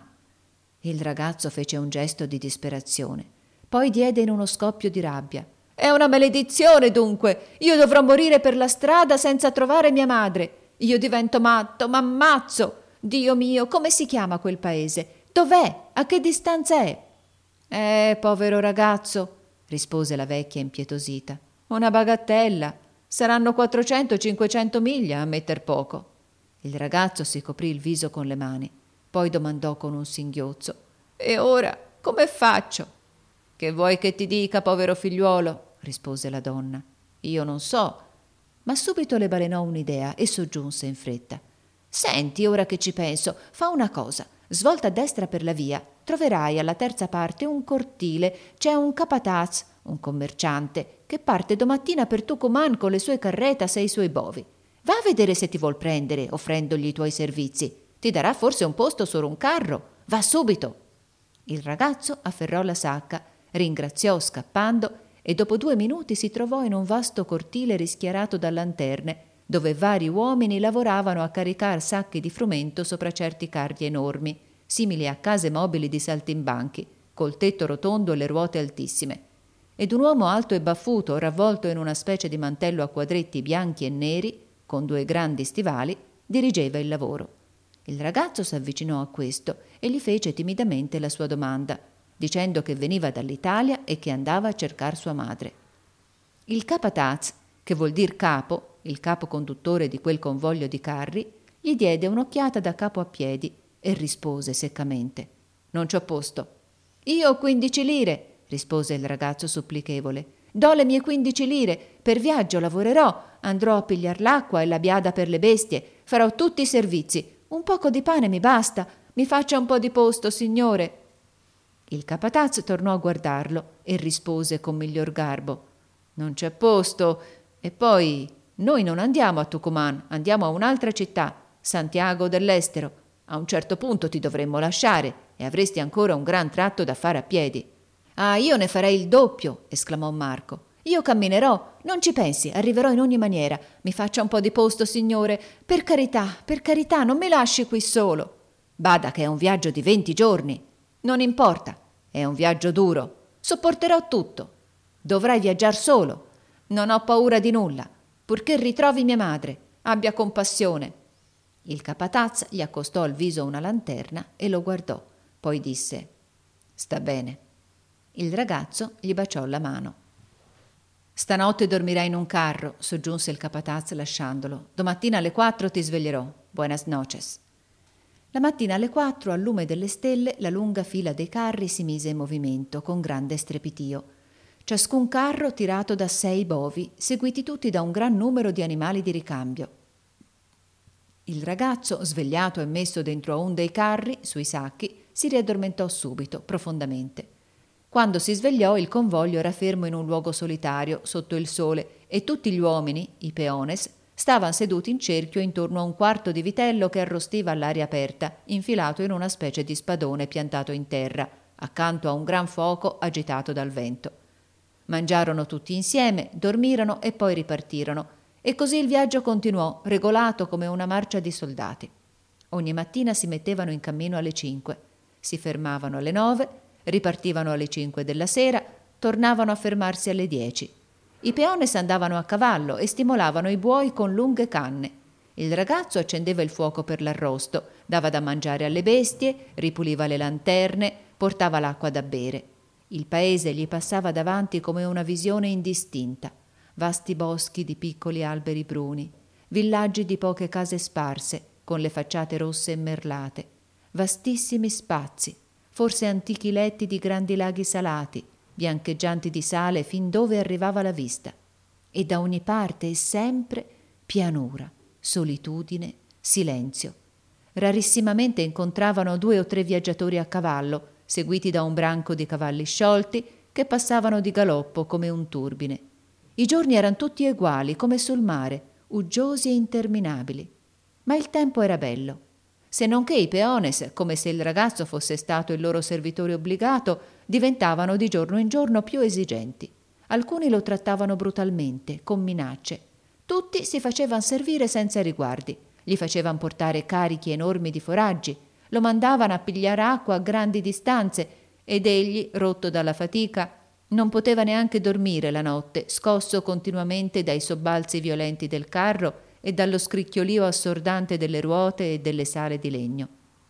Il ragazzo fece un gesto di disperazione, poi diede in uno scoppio di rabbia: «È una maledizione dunque! Io dovrò morire per la strada senza trovare mia madre. Io divento matto, m'ammazzo! Dio mio, come si chiama quel paese? Dov'è? A che distanza è?» «Povero ragazzo», rispose la vecchia impietosita. Una bagattella. Saranno 400-500 miglia, a metter poco. Il ragazzo si coprì il viso con le mani, poi domandò con un singhiozzo: e ora come faccio? Che vuoi che ti dica, povero figliuolo? Rispose la donna. Io non so. Ma subito le balenò un'idea e soggiunse in fretta: senti, ora che ci penso, fa una cosa. Svolta a destra per la via, troverai alla terza parte un cortile, c'è un capataz, un commerciante, che parte domattina per Tucumán con le sue carretas e i suoi bovi. Va a vedere se ti vuol prendere, offrendogli i tuoi servizi. Ti darà forse un posto su un carro. Va subito. Il ragazzo afferrò la sacca, ringraziò scappando e dopo 2 minuti si trovò in un vasto cortile rischiarato da lanterne, dove vari uomini lavoravano a caricar sacchi di frumento sopra certi carri enormi, simili a case mobili di saltimbanchi, col tetto rotondo e le ruote altissime. Ed un uomo alto e baffuto, ravvolto in una specie di mantello a quadretti bianchi e neri, con 2 grandi stivali, dirigeva il lavoro. Il ragazzo s'avvicinò a questo e gli fece timidamente la sua domanda, dicendo che veniva dall'Italia e che andava a cercar sua madre. Il capataz, che vuol dir capo, il capo conduttore di quel convoglio di carri, gli diede un'occhiata da capo a piedi e rispose seccamente: non c'ho posto. Io ho 15 lire, rispose il ragazzo supplichevole. Do le mie 15 lire, per viaggio lavorerò, andrò a pigliar l'acqua e la biada per le bestie, farò tutti i servizi. Un poco di pane mi basta, mi faccia un po' di posto, signore. Il capataz tornò a guardarlo e rispose con miglior garbo: non c'è posto, e poi noi non andiamo a Tucumán, andiamo a un'altra città, Santiago dell'Estero. A un certo punto ti dovremmo lasciare e avresti ancora un gran tratto da fare a piedi. Ah, io ne farei il doppio, esclamò Marco. Io camminerò, non ci pensi, arriverò in ogni maniera. Mi faccia un po' di posto, signore. Per carità, non mi lasci qui solo. Bada che è un viaggio di 20 giorni. Non importa, è un viaggio duro. Sopporterò tutto. Dovrai viaggiar solo. Non ho paura di nulla, purché ritrovi mia madre. Abbia compassione. Il capataz gli accostò al viso una lanterna e lo guardò. Poi disse: sta bene. Il ragazzo gli baciò la mano. Stanotte dormirai in un carro, soggiunse il capataz lasciandolo. Domattina alle 4 ti sveglierò. Buenas noches. La mattina alle 4, al lume delle stelle, la lunga fila dei carri si mise in movimento con grande strepitio. Ciascun carro tirato da 6 bovi, seguiti tutti da un gran numero di animali di ricambio. Il ragazzo, svegliato e messo dentro a un dei carri, sui sacchi, si riaddormentò subito, profondamente. Quando si svegliò, il convoglio era fermo in un luogo solitario, sotto il sole, e tutti gli uomini, i peones, stavano seduti in cerchio intorno a un quarto di vitello che arrostiva all'aria aperta, infilato in una specie di spadone piantato in terra, accanto a un gran fuoco agitato dal vento. Mangiarono tutti insieme, dormirono e poi ripartirono, e così il viaggio continuò, regolato come una marcia di soldati. Ogni mattina si mettevano in cammino alle 5, si fermavano alle 9, ripartivano alle 5 della sera, tornavano a fermarsi alle 10. I peones andavano a cavallo e stimolavano i buoi con lunghe canne. Il ragazzo accendeva il fuoco per l'arrosto, dava da mangiare alle bestie, ripuliva le lanterne, portava l'acqua da bere. Il paese gli passava davanti come una visione indistinta. Vasti boschi di piccoli alberi bruni, villaggi di poche case sparse, con le facciate rosse e merlate, vastissimi spazi, forse antichi letti di grandi laghi salati, biancheggianti di sale fin dove arrivava la vista. E da ogni parte e sempre pianura, solitudine, silenzio. Rarissimamente incontravano 2 o 3 viaggiatori a cavallo, seguiti da un branco di cavalli sciolti che passavano di galoppo come un turbine. I giorni erano tutti uguali, come sul mare, uggiosi e interminabili. Ma il tempo era bello. Se non che i peones, come se il ragazzo fosse stato il loro servitore obbligato, diventavano di giorno in giorno più esigenti. Alcuni lo trattavano brutalmente, con minacce. Tutti si facevano servire senza riguardi. Gli facevano portare carichi enormi di foraggi, lo mandavano a pigliare acqua a grandi distanze ed egli, rotto dalla fatica, non poteva neanche dormire la notte, scosso continuamente dai sobbalzi violenti del carro e dallo scricchiolio assordante delle ruote e delle sale di legno.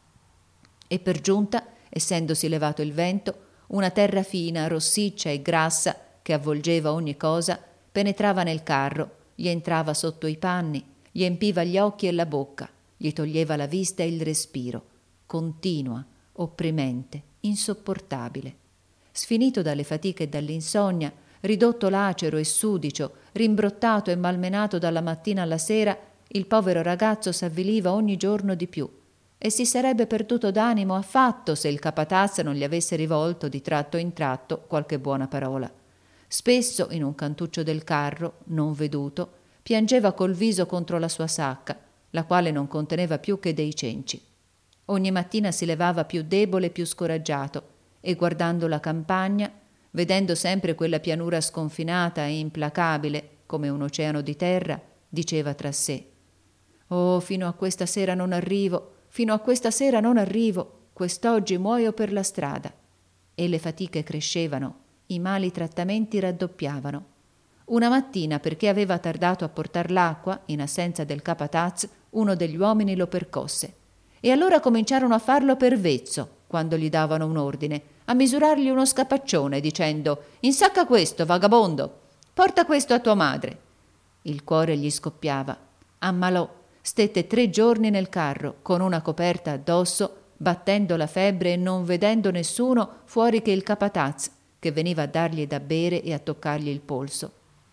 E per giunta, essendosi levato il vento, una terra fina, rossiccia e grassa che avvolgeva ogni cosa, penetrava nel carro, gli entrava sotto i panni, gli empiva gli occhi e la bocca, gli toglieva la vista e il respiro, continua, opprimente, insopportabile. Sfinito dalle fatiche e dall'insonnia, ridotto lacero e sudicio, rimbrottato e malmenato dalla mattina alla sera, il povero ragazzo s'avviliva ogni giorno di più e si sarebbe perduto d'animo affatto se il capataz non gli avesse rivolto di tratto in tratto qualche buona parola. Spesso, in un cantuccio del carro, non veduto, piangeva col viso contro la sua sacca, la quale non conteneva più che dei cenci. Ogni mattina si levava più debole e più scoraggiato e guardando la campagna, vedendo sempre quella pianura sconfinata e implacabile come un oceano di terra, diceva tra sé: «Oh, fino a questa sera non arrivo, fino a questa sera non arrivo, quest'oggi muoio per la strada». E le fatiche crescevano, i mali trattamenti raddoppiavano. Una mattina, perché aveva tardato a portar l'acqua, in assenza del capataz, uno degli uomini lo percosse. E allora cominciarono a farlo per vezzo, quando gli davano un ordine, a misurargli uno scapaccione, dicendo: «Insacca questo, vagabondo, porta questo a tua madre». Il cuore gli scoppiava. Ammalò, stette 3 giorni nel carro, con una coperta addosso, battendo la febbre e non vedendo nessuno fuori che il capataz, che veniva a dargli da bere e a toccargli il polso.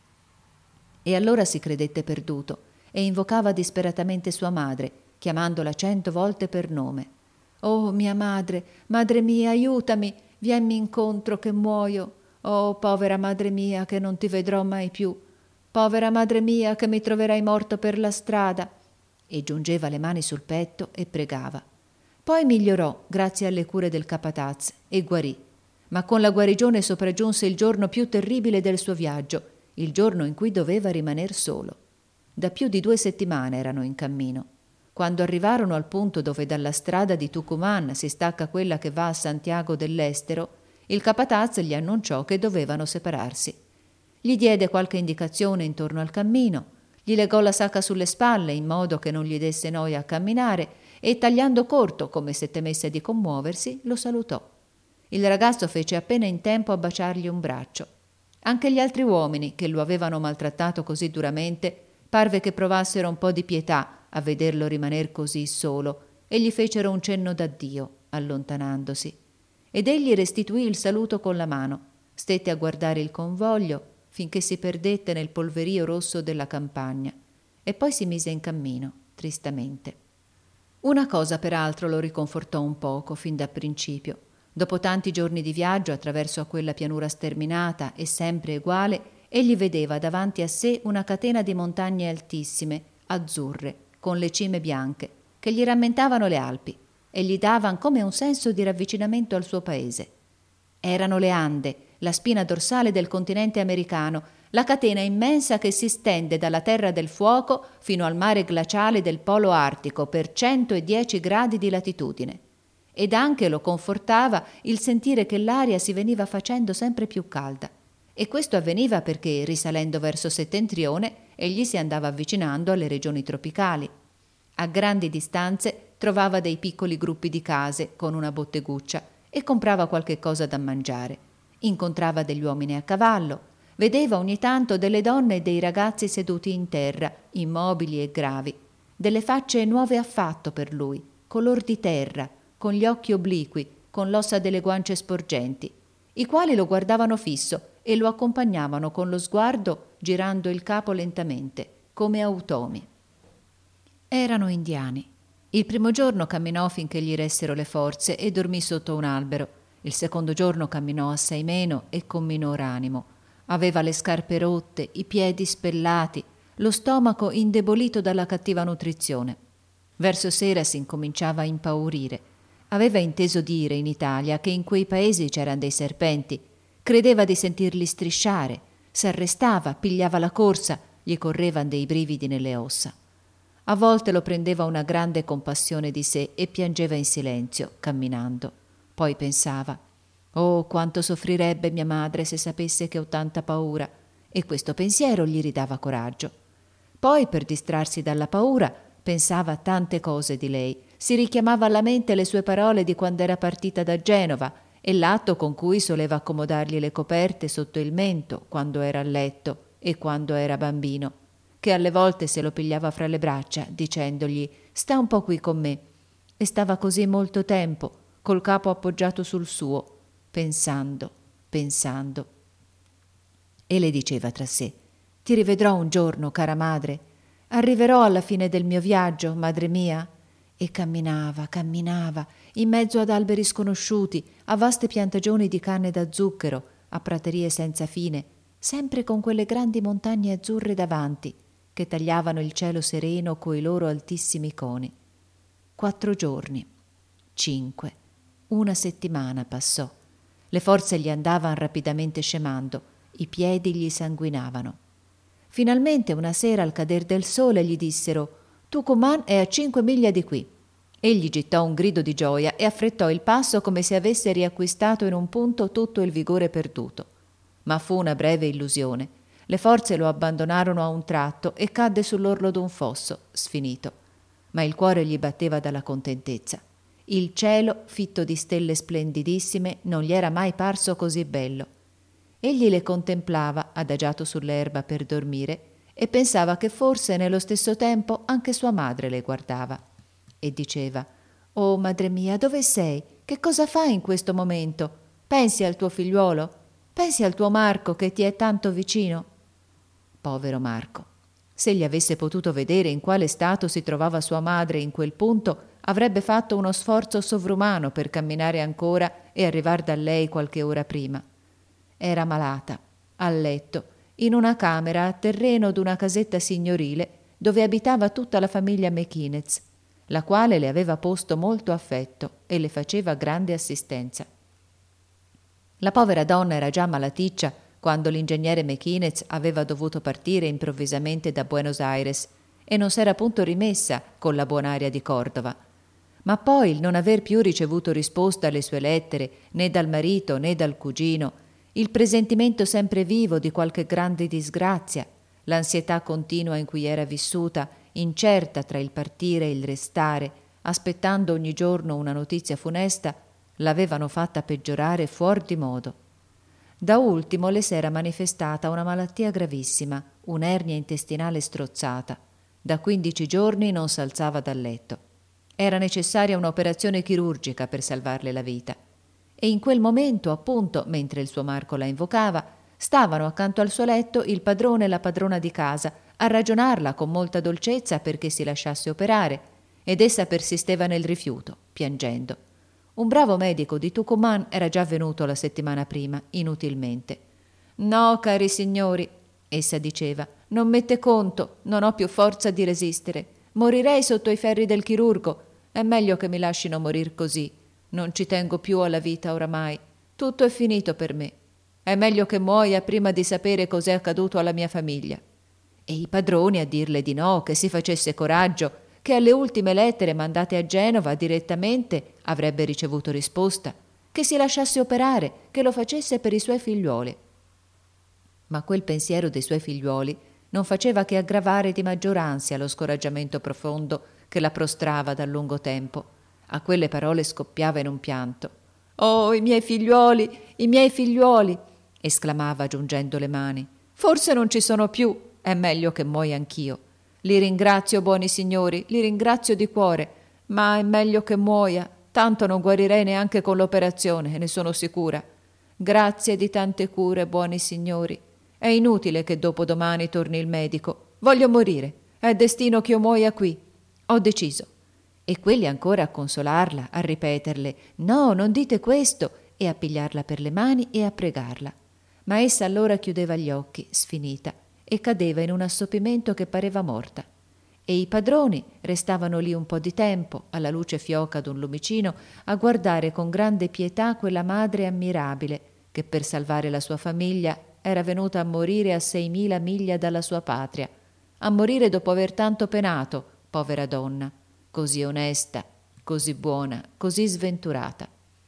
E allora si credette perduto e invocava disperatamente sua madre, chiamandola 100 volte per nome. «Oh, mia madre, madre mia, aiutami, vienmi incontro che muoio. Oh, povera madre mia, che non ti vedrò mai più. Povera madre mia, che mi troverai morto per la strada». E giungeva le mani sul petto e pregava. Poi migliorò, grazie alle cure del capataz, e guarì. Ma con la guarigione sopraggiunse il giorno più terribile del suo viaggio, il giorno in cui doveva rimaner solo. Da più di 2 settimane erano in cammino. Quando arrivarono al punto dove dalla strada di Tucumán si stacca quella che va a Santiago dell'Estero, il capataz gli annunciò che dovevano separarsi. Gli diede qualche indicazione intorno al cammino, gli legò la sacca sulle spalle in modo che non gli desse noia a camminare e, tagliando corto come se temesse di commuoversi, lo salutò. Il ragazzo fece appena in tempo a baciargli un braccio. Anche gli altri uomini, che lo avevano maltrattato così duramente, parve che provassero un po' di pietà a vederlo rimaner così solo e gli fecero un cenno d'addio, allontanandosi. Ed egli restituì il saluto con la mano, stette a guardare il convoglio finché si perdette nel polverio rosso della campagna e poi si mise in cammino, tristamente. Una cosa peraltro lo riconfortò un poco fin da principio. Dopo tanti giorni di viaggio attraverso a quella pianura sterminata e sempre uguale, egli vedeva davanti a sé una catena di montagne altissime, azzurre, con le cime bianche, che gli rammentavano le Alpi e gli davan come un senso di ravvicinamento al suo paese. Erano le Ande, la spina dorsale del continente americano, la catena immensa che si stende dalla Terra del Fuoco fino al mare glaciale del Polo Artico per 110 gradi di latitudine. Ed anche lo confortava il sentire che l'aria si veniva facendo sempre più calda. E questo avveniva perché, risalendo verso settentrione, egli si andava avvicinando alle regioni tropicali. A grandi distanze trovava dei piccoli gruppi di case con una botteguccia e comprava qualche cosa da mangiare. Incontrava degli uomini a cavallo, vedeva ogni tanto delle donne e dei ragazzi seduti in terra, immobili e gravi, delle facce nuove affatto per lui, color di terra, con gli occhi obliqui, con l'ossa delle guance sporgenti, i quali lo guardavano fisso e lo accompagnavano con lo sguardo girando il capo lentamente, come automi. Erano indiani. Il primo giorno camminò finché gli ressero le forze e dormì sotto un albero. Il secondo giorno camminò assai meno e con minor animo. Aveva le scarpe rotte, i piedi spellati, lo stomaco indebolito dalla cattiva nutrizione. Verso sera si incominciava a impaurire. Aveva inteso dire in Italia che in quei paesi c'erano dei serpenti. Credeva di sentirli strisciare. S'arrestava, pigliava la corsa, gli correvan dei brividi nelle ossa. A volte lo prendeva una grande compassione di sé e piangeva in silenzio, camminando. Poi pensava: «Oh, quanto soffrirebbe mia madre se sapesse che ho tanta paura!» E questo pensiero gli ridava coraggio. Poi, per distrarsi dalla paura, pensava a tante cose di lei. Si richiamava alla mente le sue parole di quando era partita da Genova e l'atto con cui soleva accomodargli le coperte sotto il mento quando era a letto e quando era bambino, che alle volte se lo pigliava fra le braccia dicendogli «sta un po' qui con me», e stava così molto tempo, col capo appoggiato sul suo, pensando. E le diceva tra sé «Ti rivedrò un giorno, cara madre, arriverò alla fine del mio viaggio, madre mia». E camminava, in mezzo ad alberi sconosciuti, a vaste piantagioni di canne da zucchero, a praterie senza fine, sempre con quelle grandi montagne azzurre davanti, che tagliavano il cielo sereno coi loro altissimi coni. 4 giorni, 5, 1 settimana passò. Le forze gli andavan rapidamente scemando, i piedi gli sanguinavano. Finalmente una sera al cader del sole gli dissero «Tucumán è a 5 miglia di qui». Egli gittò un grido di gioia e affrettò il passo come se avesse riacquistato in un punto tutto il vigore perduto. Ma fu una breve illusione. Le forze lo abbandonarono a un tratto e cadde sull'orlo d'un fosso, sfinito. Ma il cuore gli batteva dalla contentezza. Il cielo, fitto di stelle splendidissime, non gli era mai parso così bello. Egli le contemplava, adagiato sull'erba per dormire, e pensava che forse nello stesso tempo anche sua madre le guardava. E diceva «Oh, madre mia, dove sei? Che cosa fai in questo momento? Pensi al tuo figliuolo? Pensi al tuo Marco che ti è tanto vicino?» Povero Marco! Se egli avesse potuto vedere in quale stato si trovava sua madre in quel punto, avrebbe fatto uno sforzo sovrumano per camminare ancora e arrivar da lei qualche ora prima. Era malata, a letto, in una camera a terreno d'una casetta signorile dove abitava tutta la famiglia McInnes, la quale le aveva posto molto affetto e le faceva grande assistenza. La povera donna era già malaticcia quando l'ingegnere McInnes aveva dovuto partire improvvisamente da Buenos Aires e non s'era punto rimessa con la buon'aria di Cordova. Ma poi il non aver più ricevuto risposta alle sue lettere, né dal marito né dal cugino, il presentimento sempre vivo di qualche grande disgrazia, l'ansietà continua in cui era vissuta, incerta tra il partire e il restare, aspettando ogni giorno una notizia funesta, l'avevano fatta peggiorare fuor di modo. Da ultimo le s'era manifestata una malattia gravissima, un'ernia intestinale strozzata. Da 15 giorni non s'alzava dal letto. Era necessaria un'operazione chirurgica per salvarle la vita. E in quel momento, appunto, mentre il suo Marco la invocava, stavano accanto al suo letto il padrone e la padrona di casa a ragionarla con molta dolcezza perché si lasciasse operare, ed essa persisteva nel rifiuto, piangendo. Un bravo medico di Tucumán era già venuto la settimana prima, inutilmente. «No, cari signori», essa diceva, «non mette conto, non ho più forza di resistere. Morirei sotto i ferri del chirurgo. È meglio che mi lascino morir così. Non ci tengo più alla vita oramai. Tutto è finito per me. È meglio che muoia prima di sapere cos'è accaduto alla mia famiglia». E i padroni a dirle di no, che si facesse coraggio, che alle ultime lettere mandate a Genova direttamente avrebbe ricevuto risposta, che si lasciasse operare, che lo facesse per i suoi figliuoli. Ma quel pensiero dei suoi figliuoli non faceva che aggravare di maggior ansia lo scoraggiamento profondo che la prostrava da lungo tempo. A quelle parole scoppiava in un pianto. «Oh, i miei figliuoli!» esclamava giungendo le mani. «Forse non ci sono più, è meglio che muoia anch'io. Li ringrazio, buoni signori, li ringrazio di cuore, ma è meglio che muoia, tanto non guarirei neanche con l'operazione, ne sono sicura. Grazie di tante cure, buoni signori. È inutile che dopodomani torni il medico. Voglio morire, è destino che io muoia qui. Ho deciso». E quelli ancora a consolarla, a ripeterle «No, non dite questo», e a pigliarla per le mani e a pregarla. Ma essa allora chiudeva gli occhi, sfinita, e cadeva in un assopimento che pareva morta. E i padroni restavano lì un po' di tempo, alla luce fioca d'un lumicino, a guardare con grande pietà quella madre ammirabile che per salvare la sua famiglia era venuta a morire a 6.000 miglia dalla sua patria, a morire dopo aver tanto penato, povera donna, così onesta, così buona, così sventurata.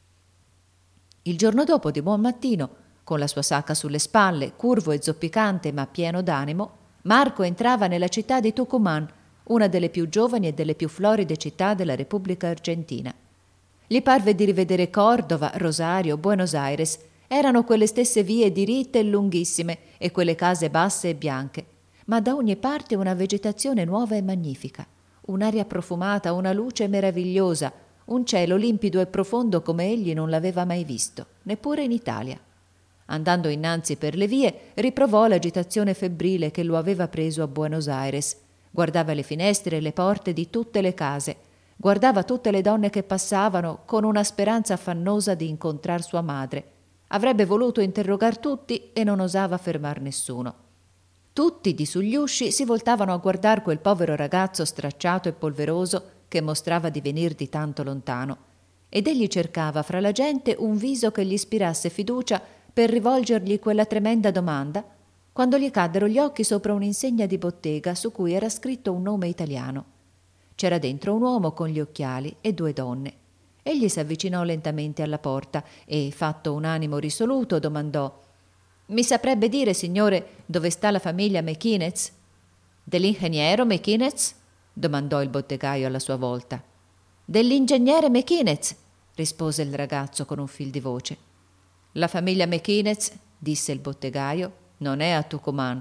Il giorno dopo, di buon mattino, con la sua sacca sulle spalle, curvo e zoppicante ma pieno d'animo, Marco entrava nella città di Tucumán, una delle più giovani e delle più floride città della Repubblica Argentina. Gli parve di rivedere Cordova, Rosario, Buenos Aires Erano quelle stesse vie diritte e lunghissime e quelle case basse e bianche, ma da ogni parte una vegetazione nuova e magnifica, un'aria profumata, una luce meravigliosa, un cielo limpido e profondo come egli non l'aveva mai visto, neppure in Italia. Andando innanzi per le vie, riprovò l'agitazione febbrile che lo aveva preso a Buenos Aires. Guardava le finestre e le porte di tutte le case, guardava tutte le donne che passavano con una speranza affannosa di incontrar sua madre. Avrebbe voluto interrogar tutti e non osava fermar nessuno. Tutti di sugli usci si voltavano a guardar quel povero ragazzo stracciato e polveroso che mostrava di venir di tanto lontano, ed egli cercava fra la gente un viso che gli ispirasse fiducia per rivolgergli quella tremenda domanda, quando gli caddero gli occhi sopra un'insegna di bottega su cui era scritto un nome italiano. C'era dentro un uomo con gli occhiali e 2 donne. Egli s'avvicinò lentamente alla porta e, fatto un animo risoluto, domandò: «Mi saprebbe dire, signore, dove sta la famiglia Mequinez?» «Dell'ingegnero Mequinez?» domandò il bottegaio alla sua volta. «Dell'ingegnere Mequinez», rispose il ragazzo con un fil di voce. «La famiglia Mequinez», disse il bottegaio, «non è a Tucumán».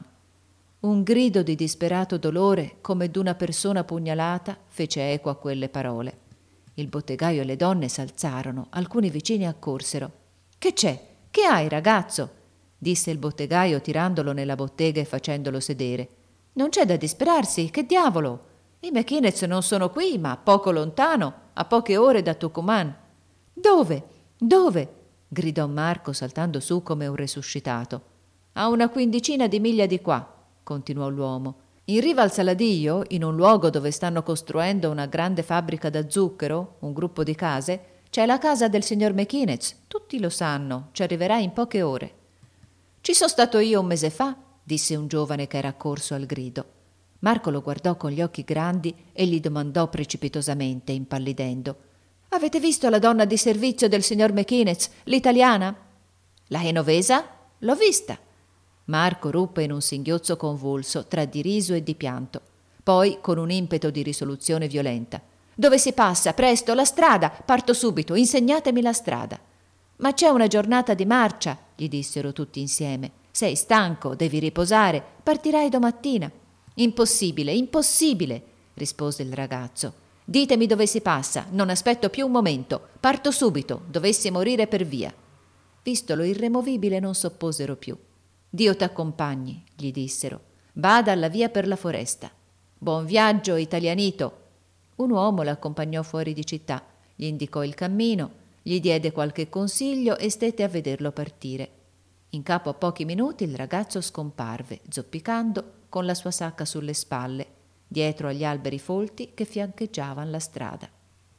Un grido di disperato dolore, come d'una persona pugnalata, fece eco a quelle parole. Il bottegaio e le donne s'alzarono, alcuni vicini accorsero. «Che c'è? Che hai, ragazzo?» disse il bottegaio tirandolo nella bottega e facendolo sedere. «Non c'è da disperarsi, che diavolo? I Mequinez non sono qui, ma poco lontano, a poche ore da Tucumán». «Dove? Dove?» gridò Marco saltando su come un resuscitato. «A una 15 di miglia di qua», continuò l'uomo. «In riva al Saladillo, in un luogo dove stanno costruendo una grande fabbrica da zucchero, un gruppo di case, c'è la casa del signor Mequinez. Tutti lo sanno, ci arriverà in poche ore». «Ci sono stato io un mese fa», disse un giovane che era accorso al grido. Marco lo guardò con gli occhi grandi e gli domandò precipitosamente, impallidendo: «Avete visto la donna di servizio del signor Mequinez, l'italiana?» «La genovesa? L'ho vista». Marco ruppe in un singhiozzo convulso tra di riso e di pianto. Poi, con un impeto di risoluzione violenta: «Dove si passa? Presto, la strada! Parto subito, insegnatemi la strada!» «Ma c'è una giornata di marcia», gli dissero tutti insieme. «Sei stanco, devi riposare, partirai domattina». «Impossibile, impossibile», rispose il ragazzo. «Ditemi dove si passa, non aspetto più un momento, parto subito, dovessi morire per via». Vistolo irremovibile non s'opposero più. «Dio t'accompagni», gli dissero. «Vada alla via per la foresta». «Buon viaggio, italianito». Un uomo l'accompagnò fuori di città, gli indicò il cammino, gli diede qualche consiglio e stette a vederlo partire. In capo a pochi minuti il ragazzo scomparve, zoppicando, con la sua sacca sulle spalle, dietro agli alberi folti che fiancheggiavan la strada.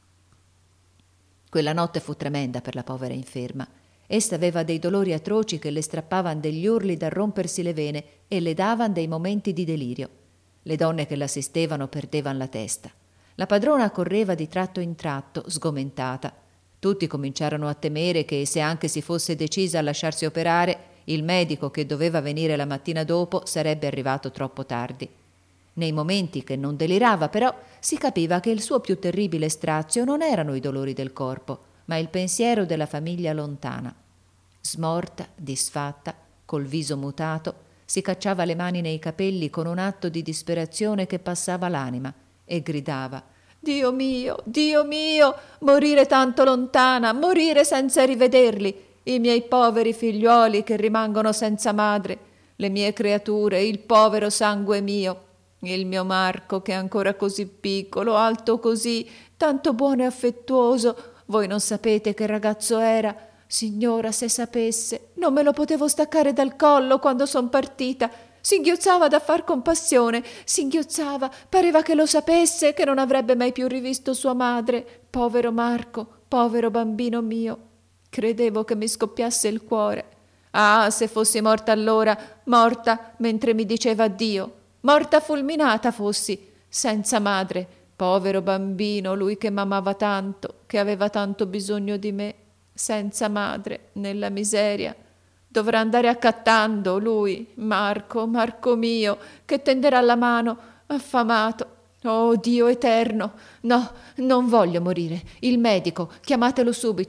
Quella notte fu tremenda per la povera inferma. Essa aveva dei dolori atroci che le strappavan degli urli da rompersi le vene e le davan dei momenti di delirio. Le donne che l'assistevano perdevan la testa. La padrona correva di tratto in tratto, sgomentata. Tutti cominciarono a temere che, se anche si fosse decisa a lasciarsi operare, il medico che doveva venire la mattina dopo sarebbe arrivato troppo tardi. Nei momenti che non delirava, però, si capiva che il suo più terribile strazio non erano i dolori del corpo, ma il pensiero della famiglia lontana. Smorta, disfatta, col viso mutato, si cacciava le mani nei capelli con un atto di disperazione che passava l'anima e gridava: Dio mio, morire tanto lontana, morire senza rivederli, i miei poveri figliuoli che rimangono senza madre, le mie creature, il povero sangue mio, il mio Marco che è ancora così piccolo, alto così, tanto buono e affettuoso. Voi non sapete che ragazzo era. Signora, se sapesse, non me lo potevo staccare dal collo quando son partita. Singhiozzava da far compassione, singhiozzava, pareva che lo sapesse, che non avrebbe mai più rivisto sua madre. Povero Marco, povero bambino mio. Credevo che mi scoppiasse il cuore. Ah, se fossi morta allora, morta mentre mi diceva addio, morta fulminata fossi, senza madre. Povero bambino, lui che m'amava tanto, che aveva tanto bisogno di me, senza madre, nella miseria. Dovrà andare accattando lui, Marco mio, che tenderà la mano, affamato. Oh Dio eterno, no, non voglio morire. Il medico, chiamatelo subito.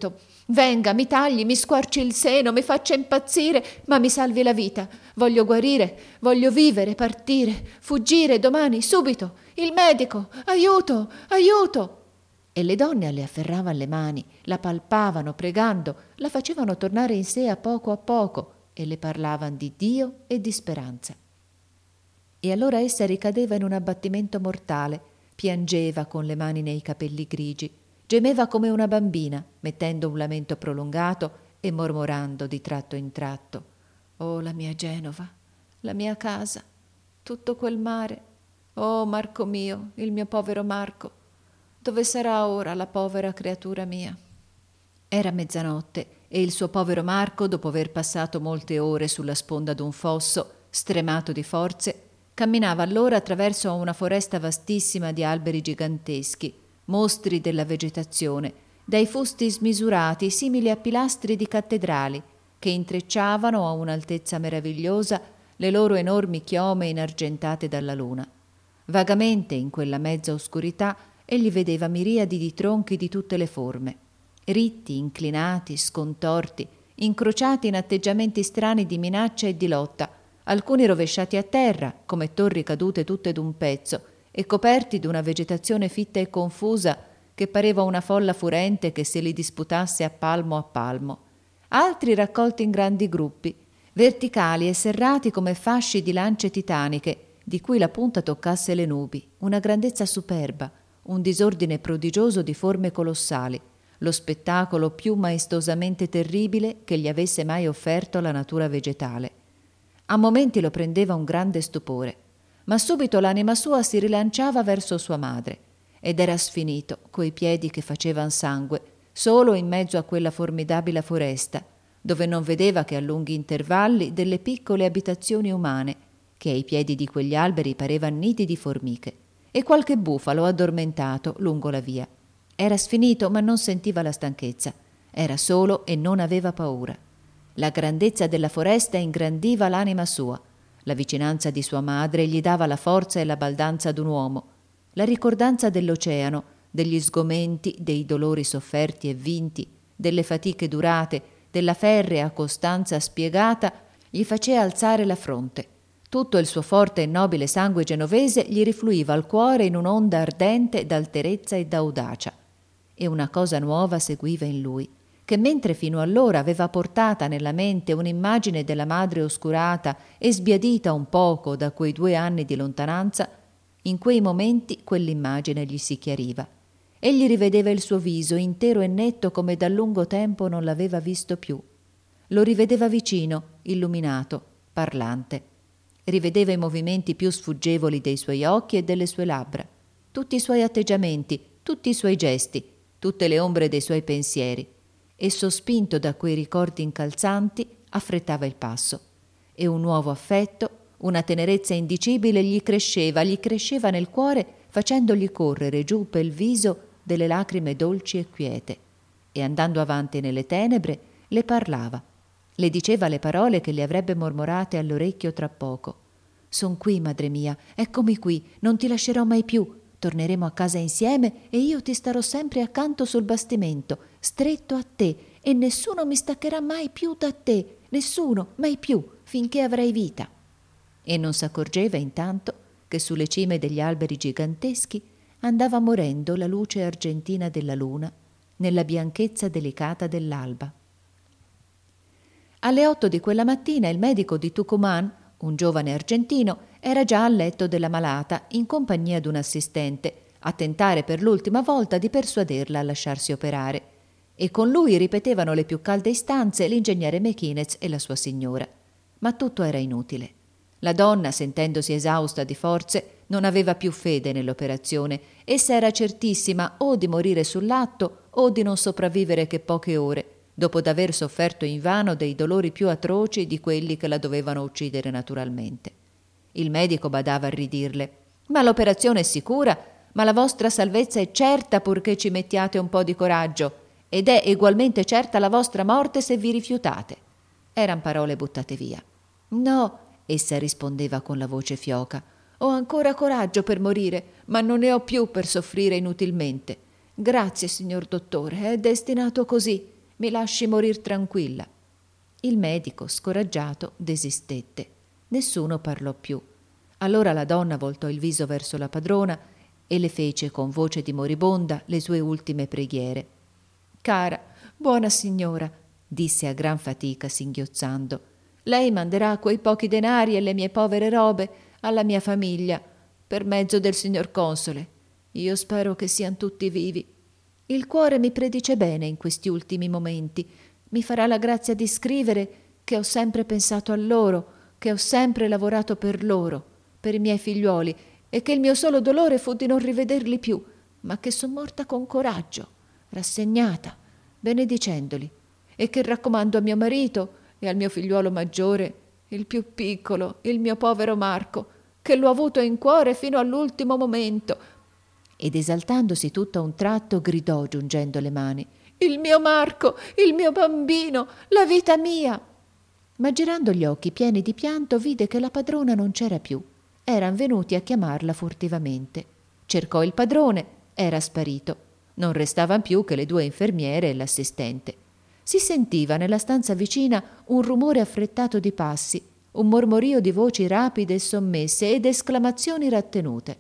Venga, mi tagli, mi squarci il seno, mi faccia impazzire, ma mi salvi la vita. Voglio guarire, voglio vivere, partire, fuggire domani, subito. Il medico, aiuto, aiuto!» E le donne le afferravano le mani, la palpavano pregando, la facevano tornare in sé a poco e le parlavano di Dio e di speranza. E allora essa ricadeva in un abbattimento mortale, piangeva con le mani nei capelli grigi, gemeva come una bambina, mettendo un lamento prolungato e mormorando di tratto in tratto: «Oh, la mia Genova, la mia casa, tutto quel mare, oh Marco mio, il mio povero Marco, dove sarà ora la povera creatura mia?» Era mezzanotte e il suo povero Marco, dopo aver passato molte ore sulla sponda d'un fosso, stremato di forze, camminava allora attraverso una foresta vastissima di alberi giganteschi, mostri della vegetazione, dai fusti smisurati simili a pilastri di cattedrali, che intrecciavano a un'altezza meravigliosa le loro enormi chiome inargentate dalla luna. Vagamente in quella mezza oscurità egli vedeva miriadi di tronchi di tutte le forme, ritti, inclinati, scontorti, incrociati in atteggiamenti strani di minaccia e di lotta, alcuni rovesciati a terra, come torri cadute tutte d'un pezzo, e coperti d'una vegetazione fitta e confusa che pareva una folla furente che se li disputasse a palmo, altri raccolti in grandi gruppi, verticali e serrati come fasci di lance titaniche, di cui la punta toccasse le nubi, una grandezza superba, un disordine prodigioso di forme colossali, lo spettacolo più maestosamente terribile che gli avesse mai offerto la natura vegetale. A momenti lo prendeva un grande stupore, ma subito l'anima sua si rilanciava verso sua madre ed era sfinito, coi piedi che facevan sangue, solo in mezzo a quella formidabile foresta, dove non vedeva che a lunghi intervalli delle piccole abitazioni umane, che ai piedi di quegli alberi parevan nidi di formiche, e qualche bufalo addormentato lungo la via. Era sfinito, ma non sentiva la stanchezza. Era solo e non aveva paura. La grandezza della foresta ingrandiva l'anima sua. La vicinanza di sua madre gli dava la forza e la baldanza d'un uomo. La ricordanza dell'oceano, degli sgomenti, dei dolori sofferti e vinti, delle fatiche durate, della ferrea costanza spiegata, gli faceva alzare la fronte. Tutto il suo forte e nobile sangue genovese gli rifluiva al cuore in un'onda ardente d'alterezza e d'audacia. E una cosa nuova seguiva in lui, che mentre fino allora aveva portata nella mente un'immagine della madre oscurata e sbiadita un poco da quei 2 anni di lontananza, in quei momenti quell'immagine gli si chiariva. Egli rivedeva il suo viso intero e netto come da lungo tempo non l'aveva visto più. Lo rivedeva vicino, illuminato, parlante. Rivedeva i movimenti più sfuggevoli dei suoi occhi e delle sue labbra, tutti i suoi atteggiamenti, tutti i suoi gesti, tutte le ombre dei suoi pensieri, e sospinto da quei ricordi incalzanti affrettava il passo, e un nuovo affetto, una tenerezza indicibile gli cresceva nel cuore, facendogli correre giù pel viso delle lacrime dolci e quiete, e andando avanti nelle tenebre le parlava, le diceva le parole che le avrebbe mormorate all'orecchio tra poco. «Son qui, madre mia, eccomi qui, non ti lascerò mai più. Torneremo a casa insieme e io ti starò sempre accanto sul bastimento, stretto a te, e nessuno mi staccherà mai più da te, nessuno, mai più, finché avrai vita». E non s'accorgeva intanto che sulle cime degli alberi giganteschi andava morendo la luce argentina della luna nella bianchezza delicata dell'alba. Alle 8 di quella mattina il medico di Tucumán, un giovane argentino, era già al letto della malata in compagnia d'un assistente, a tentare per l'ultima volta di persuaderla a lasciarsi operare, e con lui ripetevano le più calde istanze l'ingegnere Mequinez e la sua signora. Ma tutto era inutile. La donna, sentendosi esausta di forze, non aveva più fede nell'operazione. Essa era certissima o di morire sull'atto o di non sopravvivere che poche ore, dopo d'aver sofferto invano dei dolori più atroci di quelli che la dovevano uccidere naturalmente. Il medico badava a ridirle: «Ma l'operazione è sicura, ma la vostra salvezza è certa purché ci mettiate un po' di coraggio, ed è egualmente certa la vostra morte se vi rifiutate». Eran parole buttate via. «No», essa rispondeva con la voce fioca, «ho ancora coraggio per morire, ma non ne ho più per soffrire inutilmente. Grazie, signor dottore, è destinato così. mi lasci morir tranquilla». Il medico, scoraggiato, desistette. Nessuno parlò più. Allora la donna voltò il viso verso la padrona e le fece con voce di moribonda le sue ultime preghiere. «Cara, buona signora», disse a gran fatica singhiozzando, «lei manderà quei pochi denari e le mie povere robe alla mia famiglia per mezzo del signor console. Io spero che siano tutti vivi. Il cuore mi predice bene in questi ultimi momenti. Mi farà la grazia di scrivere che ho sempre pensato a loro, che ho sempre lavorato per loro, per i miei figliuoli, e che il mio solo dolore fu di non rivederli più, ma che son morta con coraggio, rassegnata, benedicendoli, e che raccomando a mio marito e al mio figliuolo maggiore, il più piccolo, il mio povero Marco, che l'ho avuto in cuore fino all'ultimo momento». Ed esaltandosi tutto a un tratto gridò giungendo le mani: «Il mio Marco, il mio bambino, la vita mia!» Ma girando gli occhi pieni di pianto vide che la padrona non c'era più. Eran venuti a chiamarla furtivamente. Cercò il padrone, era sparito. Non restavan più che le 2 infermiere e l'assistente. Si sentiva nella stanza vicina un rumore affrettato di passi, un mormorio di voci rapide e sommesse ed esclamazioni rattenute.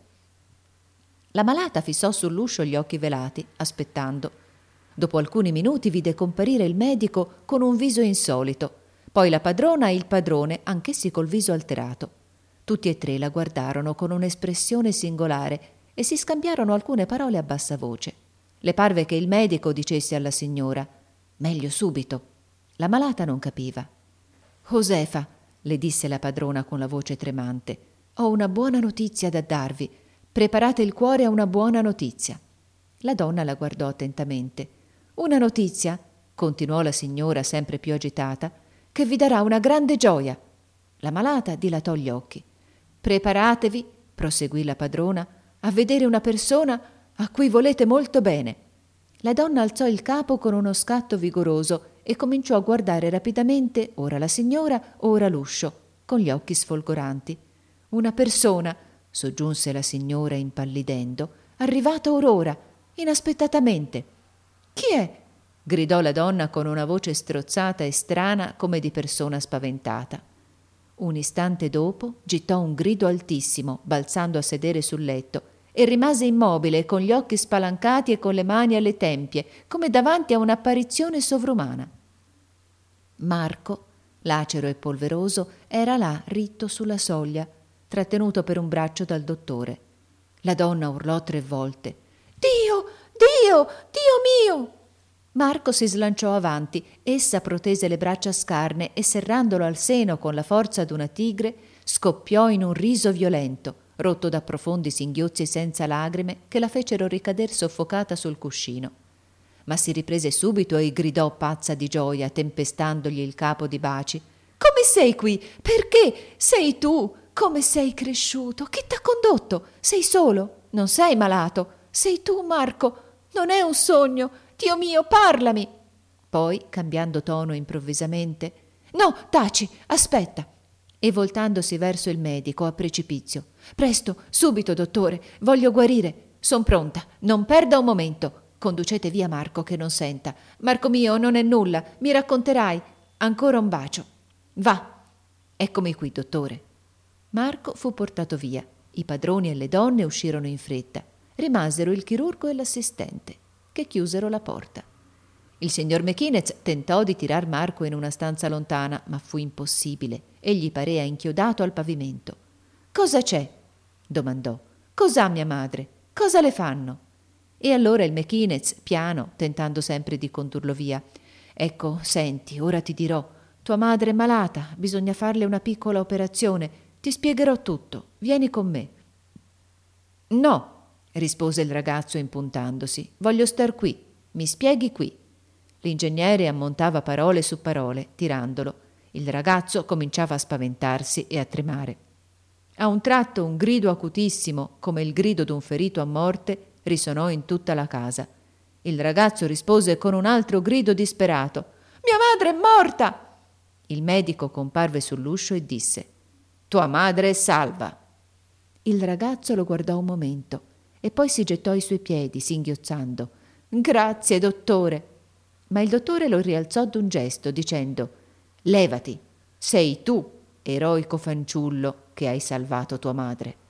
La malata fissò sull'uscio gli occhi velati, aspettando. Dopo alcuni minuti vide comparire il medico con un viso insolito, poi la padrona e il padrone, anch'essi col viso alterato. Tutti e 3 la guardarono con un'espressione singolare e si scambiarono alcune parole a bassa voce. Le parve che il medico dicesse alla signora: «Meglio subito». La malata non capiva. «Josefa», le disse la padrona con la voce tremante, «ho una buona notizia da darvi. Preparate il cuore a una buona notizia». La donna la guardò attentamente. «Una notizia», continuò la signora sempre più agitata, «che vi darà una grande gioia». La malata dilatò gli occhi. «Preparatevi», proseguì la padrona, «a vedere una persona a cui volete molto bene». La donna alzò il capo con uno scatto vigoroso e cominciò a guardare rapidamente ora la signora, ora l'uscio, con gli occhi sfolgoranti. «Una persona», soggiunse la signora impallidendo, «arrivata or ora, inaspettatamente». «Chi è?» gridò la donna con una voce strozzata e strana come di persona spaventata. Un istante dopo gittò un grido altissimo, balzando a sedere sul letto, e rimase immobile con gli occhi spalancati e con le mani alle tempie, come davanti a un'apparizione sovrumana. Marco, lacero e polveroso, era là ritto sulla soglia, trattenuto per un braccio dal dottore. La donna urlò 3 volte: «Dio! Dio! Dio mio!» Marco si slanciò avanti, essa protese le braccia scarne e serrandolo al seno con la forza d'una tigre, scoppiò in un riso violento, rotto da profondi singhiozzi senza lagrime che la fecero ricader soffocata sul cuscino. Ma si riprese subito e gridò pazza di gioia, tempestandogli il capo di baci: «Come sei qui? Perché? Sei tu? Come sei cresciuto? Chi t'ha condotto? Sei solo? Non sei malato? Sei tu, Marco? Non è un sogno? Dio mio, parlami!» Poi, cambiando tono improvvisamente: «No, taci, aspetta!» E voltandosi verso il medico a precipizio: «Presto, subito, dottore, voglio guarire. Son pronta, non perda un momento. Conducete via Marco che non senta. Marco mio, non è nulla, mi racconterai. Ancora un bacio. Va!» «Eccomi qui, dottore». Marco fu portato via. I padroni e le donne uscirono in fretta. Rimasero il chirurgo e l'assistente, che chiusero la porta. Il signor Mequinez tentò di tirar Marco in una stanza lontana, ma fu impossibile. Egli parea inchiodato al pavimento. «Cosa c'è?» domandò. «Cos'ha mia madre? Cosa le fanno?» E allora il Mequinez, piano, tentando sempre di condurlo via: «Ecco, senti, ora ti dirò. Tua madre è malata, bisogna farle una piccola operazione. Ti spiegherò tutto. Vieni con me». «No», rispose il ragazzo impuntandosi, «voglio star qui. Mi spieghi qui». L'ingegnere ammontava parole su parole, tirandolo. Il ragazzo cominciava a spaventarsi e a tremare. A un tratto un grido acutissimo, come il grido d'un ferito a morte, risonò in tutta la casa. Il ragazzo rispose con un altro grido disperato: «Mia madre è morta!» Il medico comparve sull'uscio e disse: «Tua madre è salva!» Il ragazzo lo guardò un momento e poi si gettò ai suoi piedi, singhiozzando: «Grazie, dottore!» ma il dottore lo rialzò d'un gesto, dicendo: «Levati, sei tu, eroico fanciullo, che hai salvato tua madre».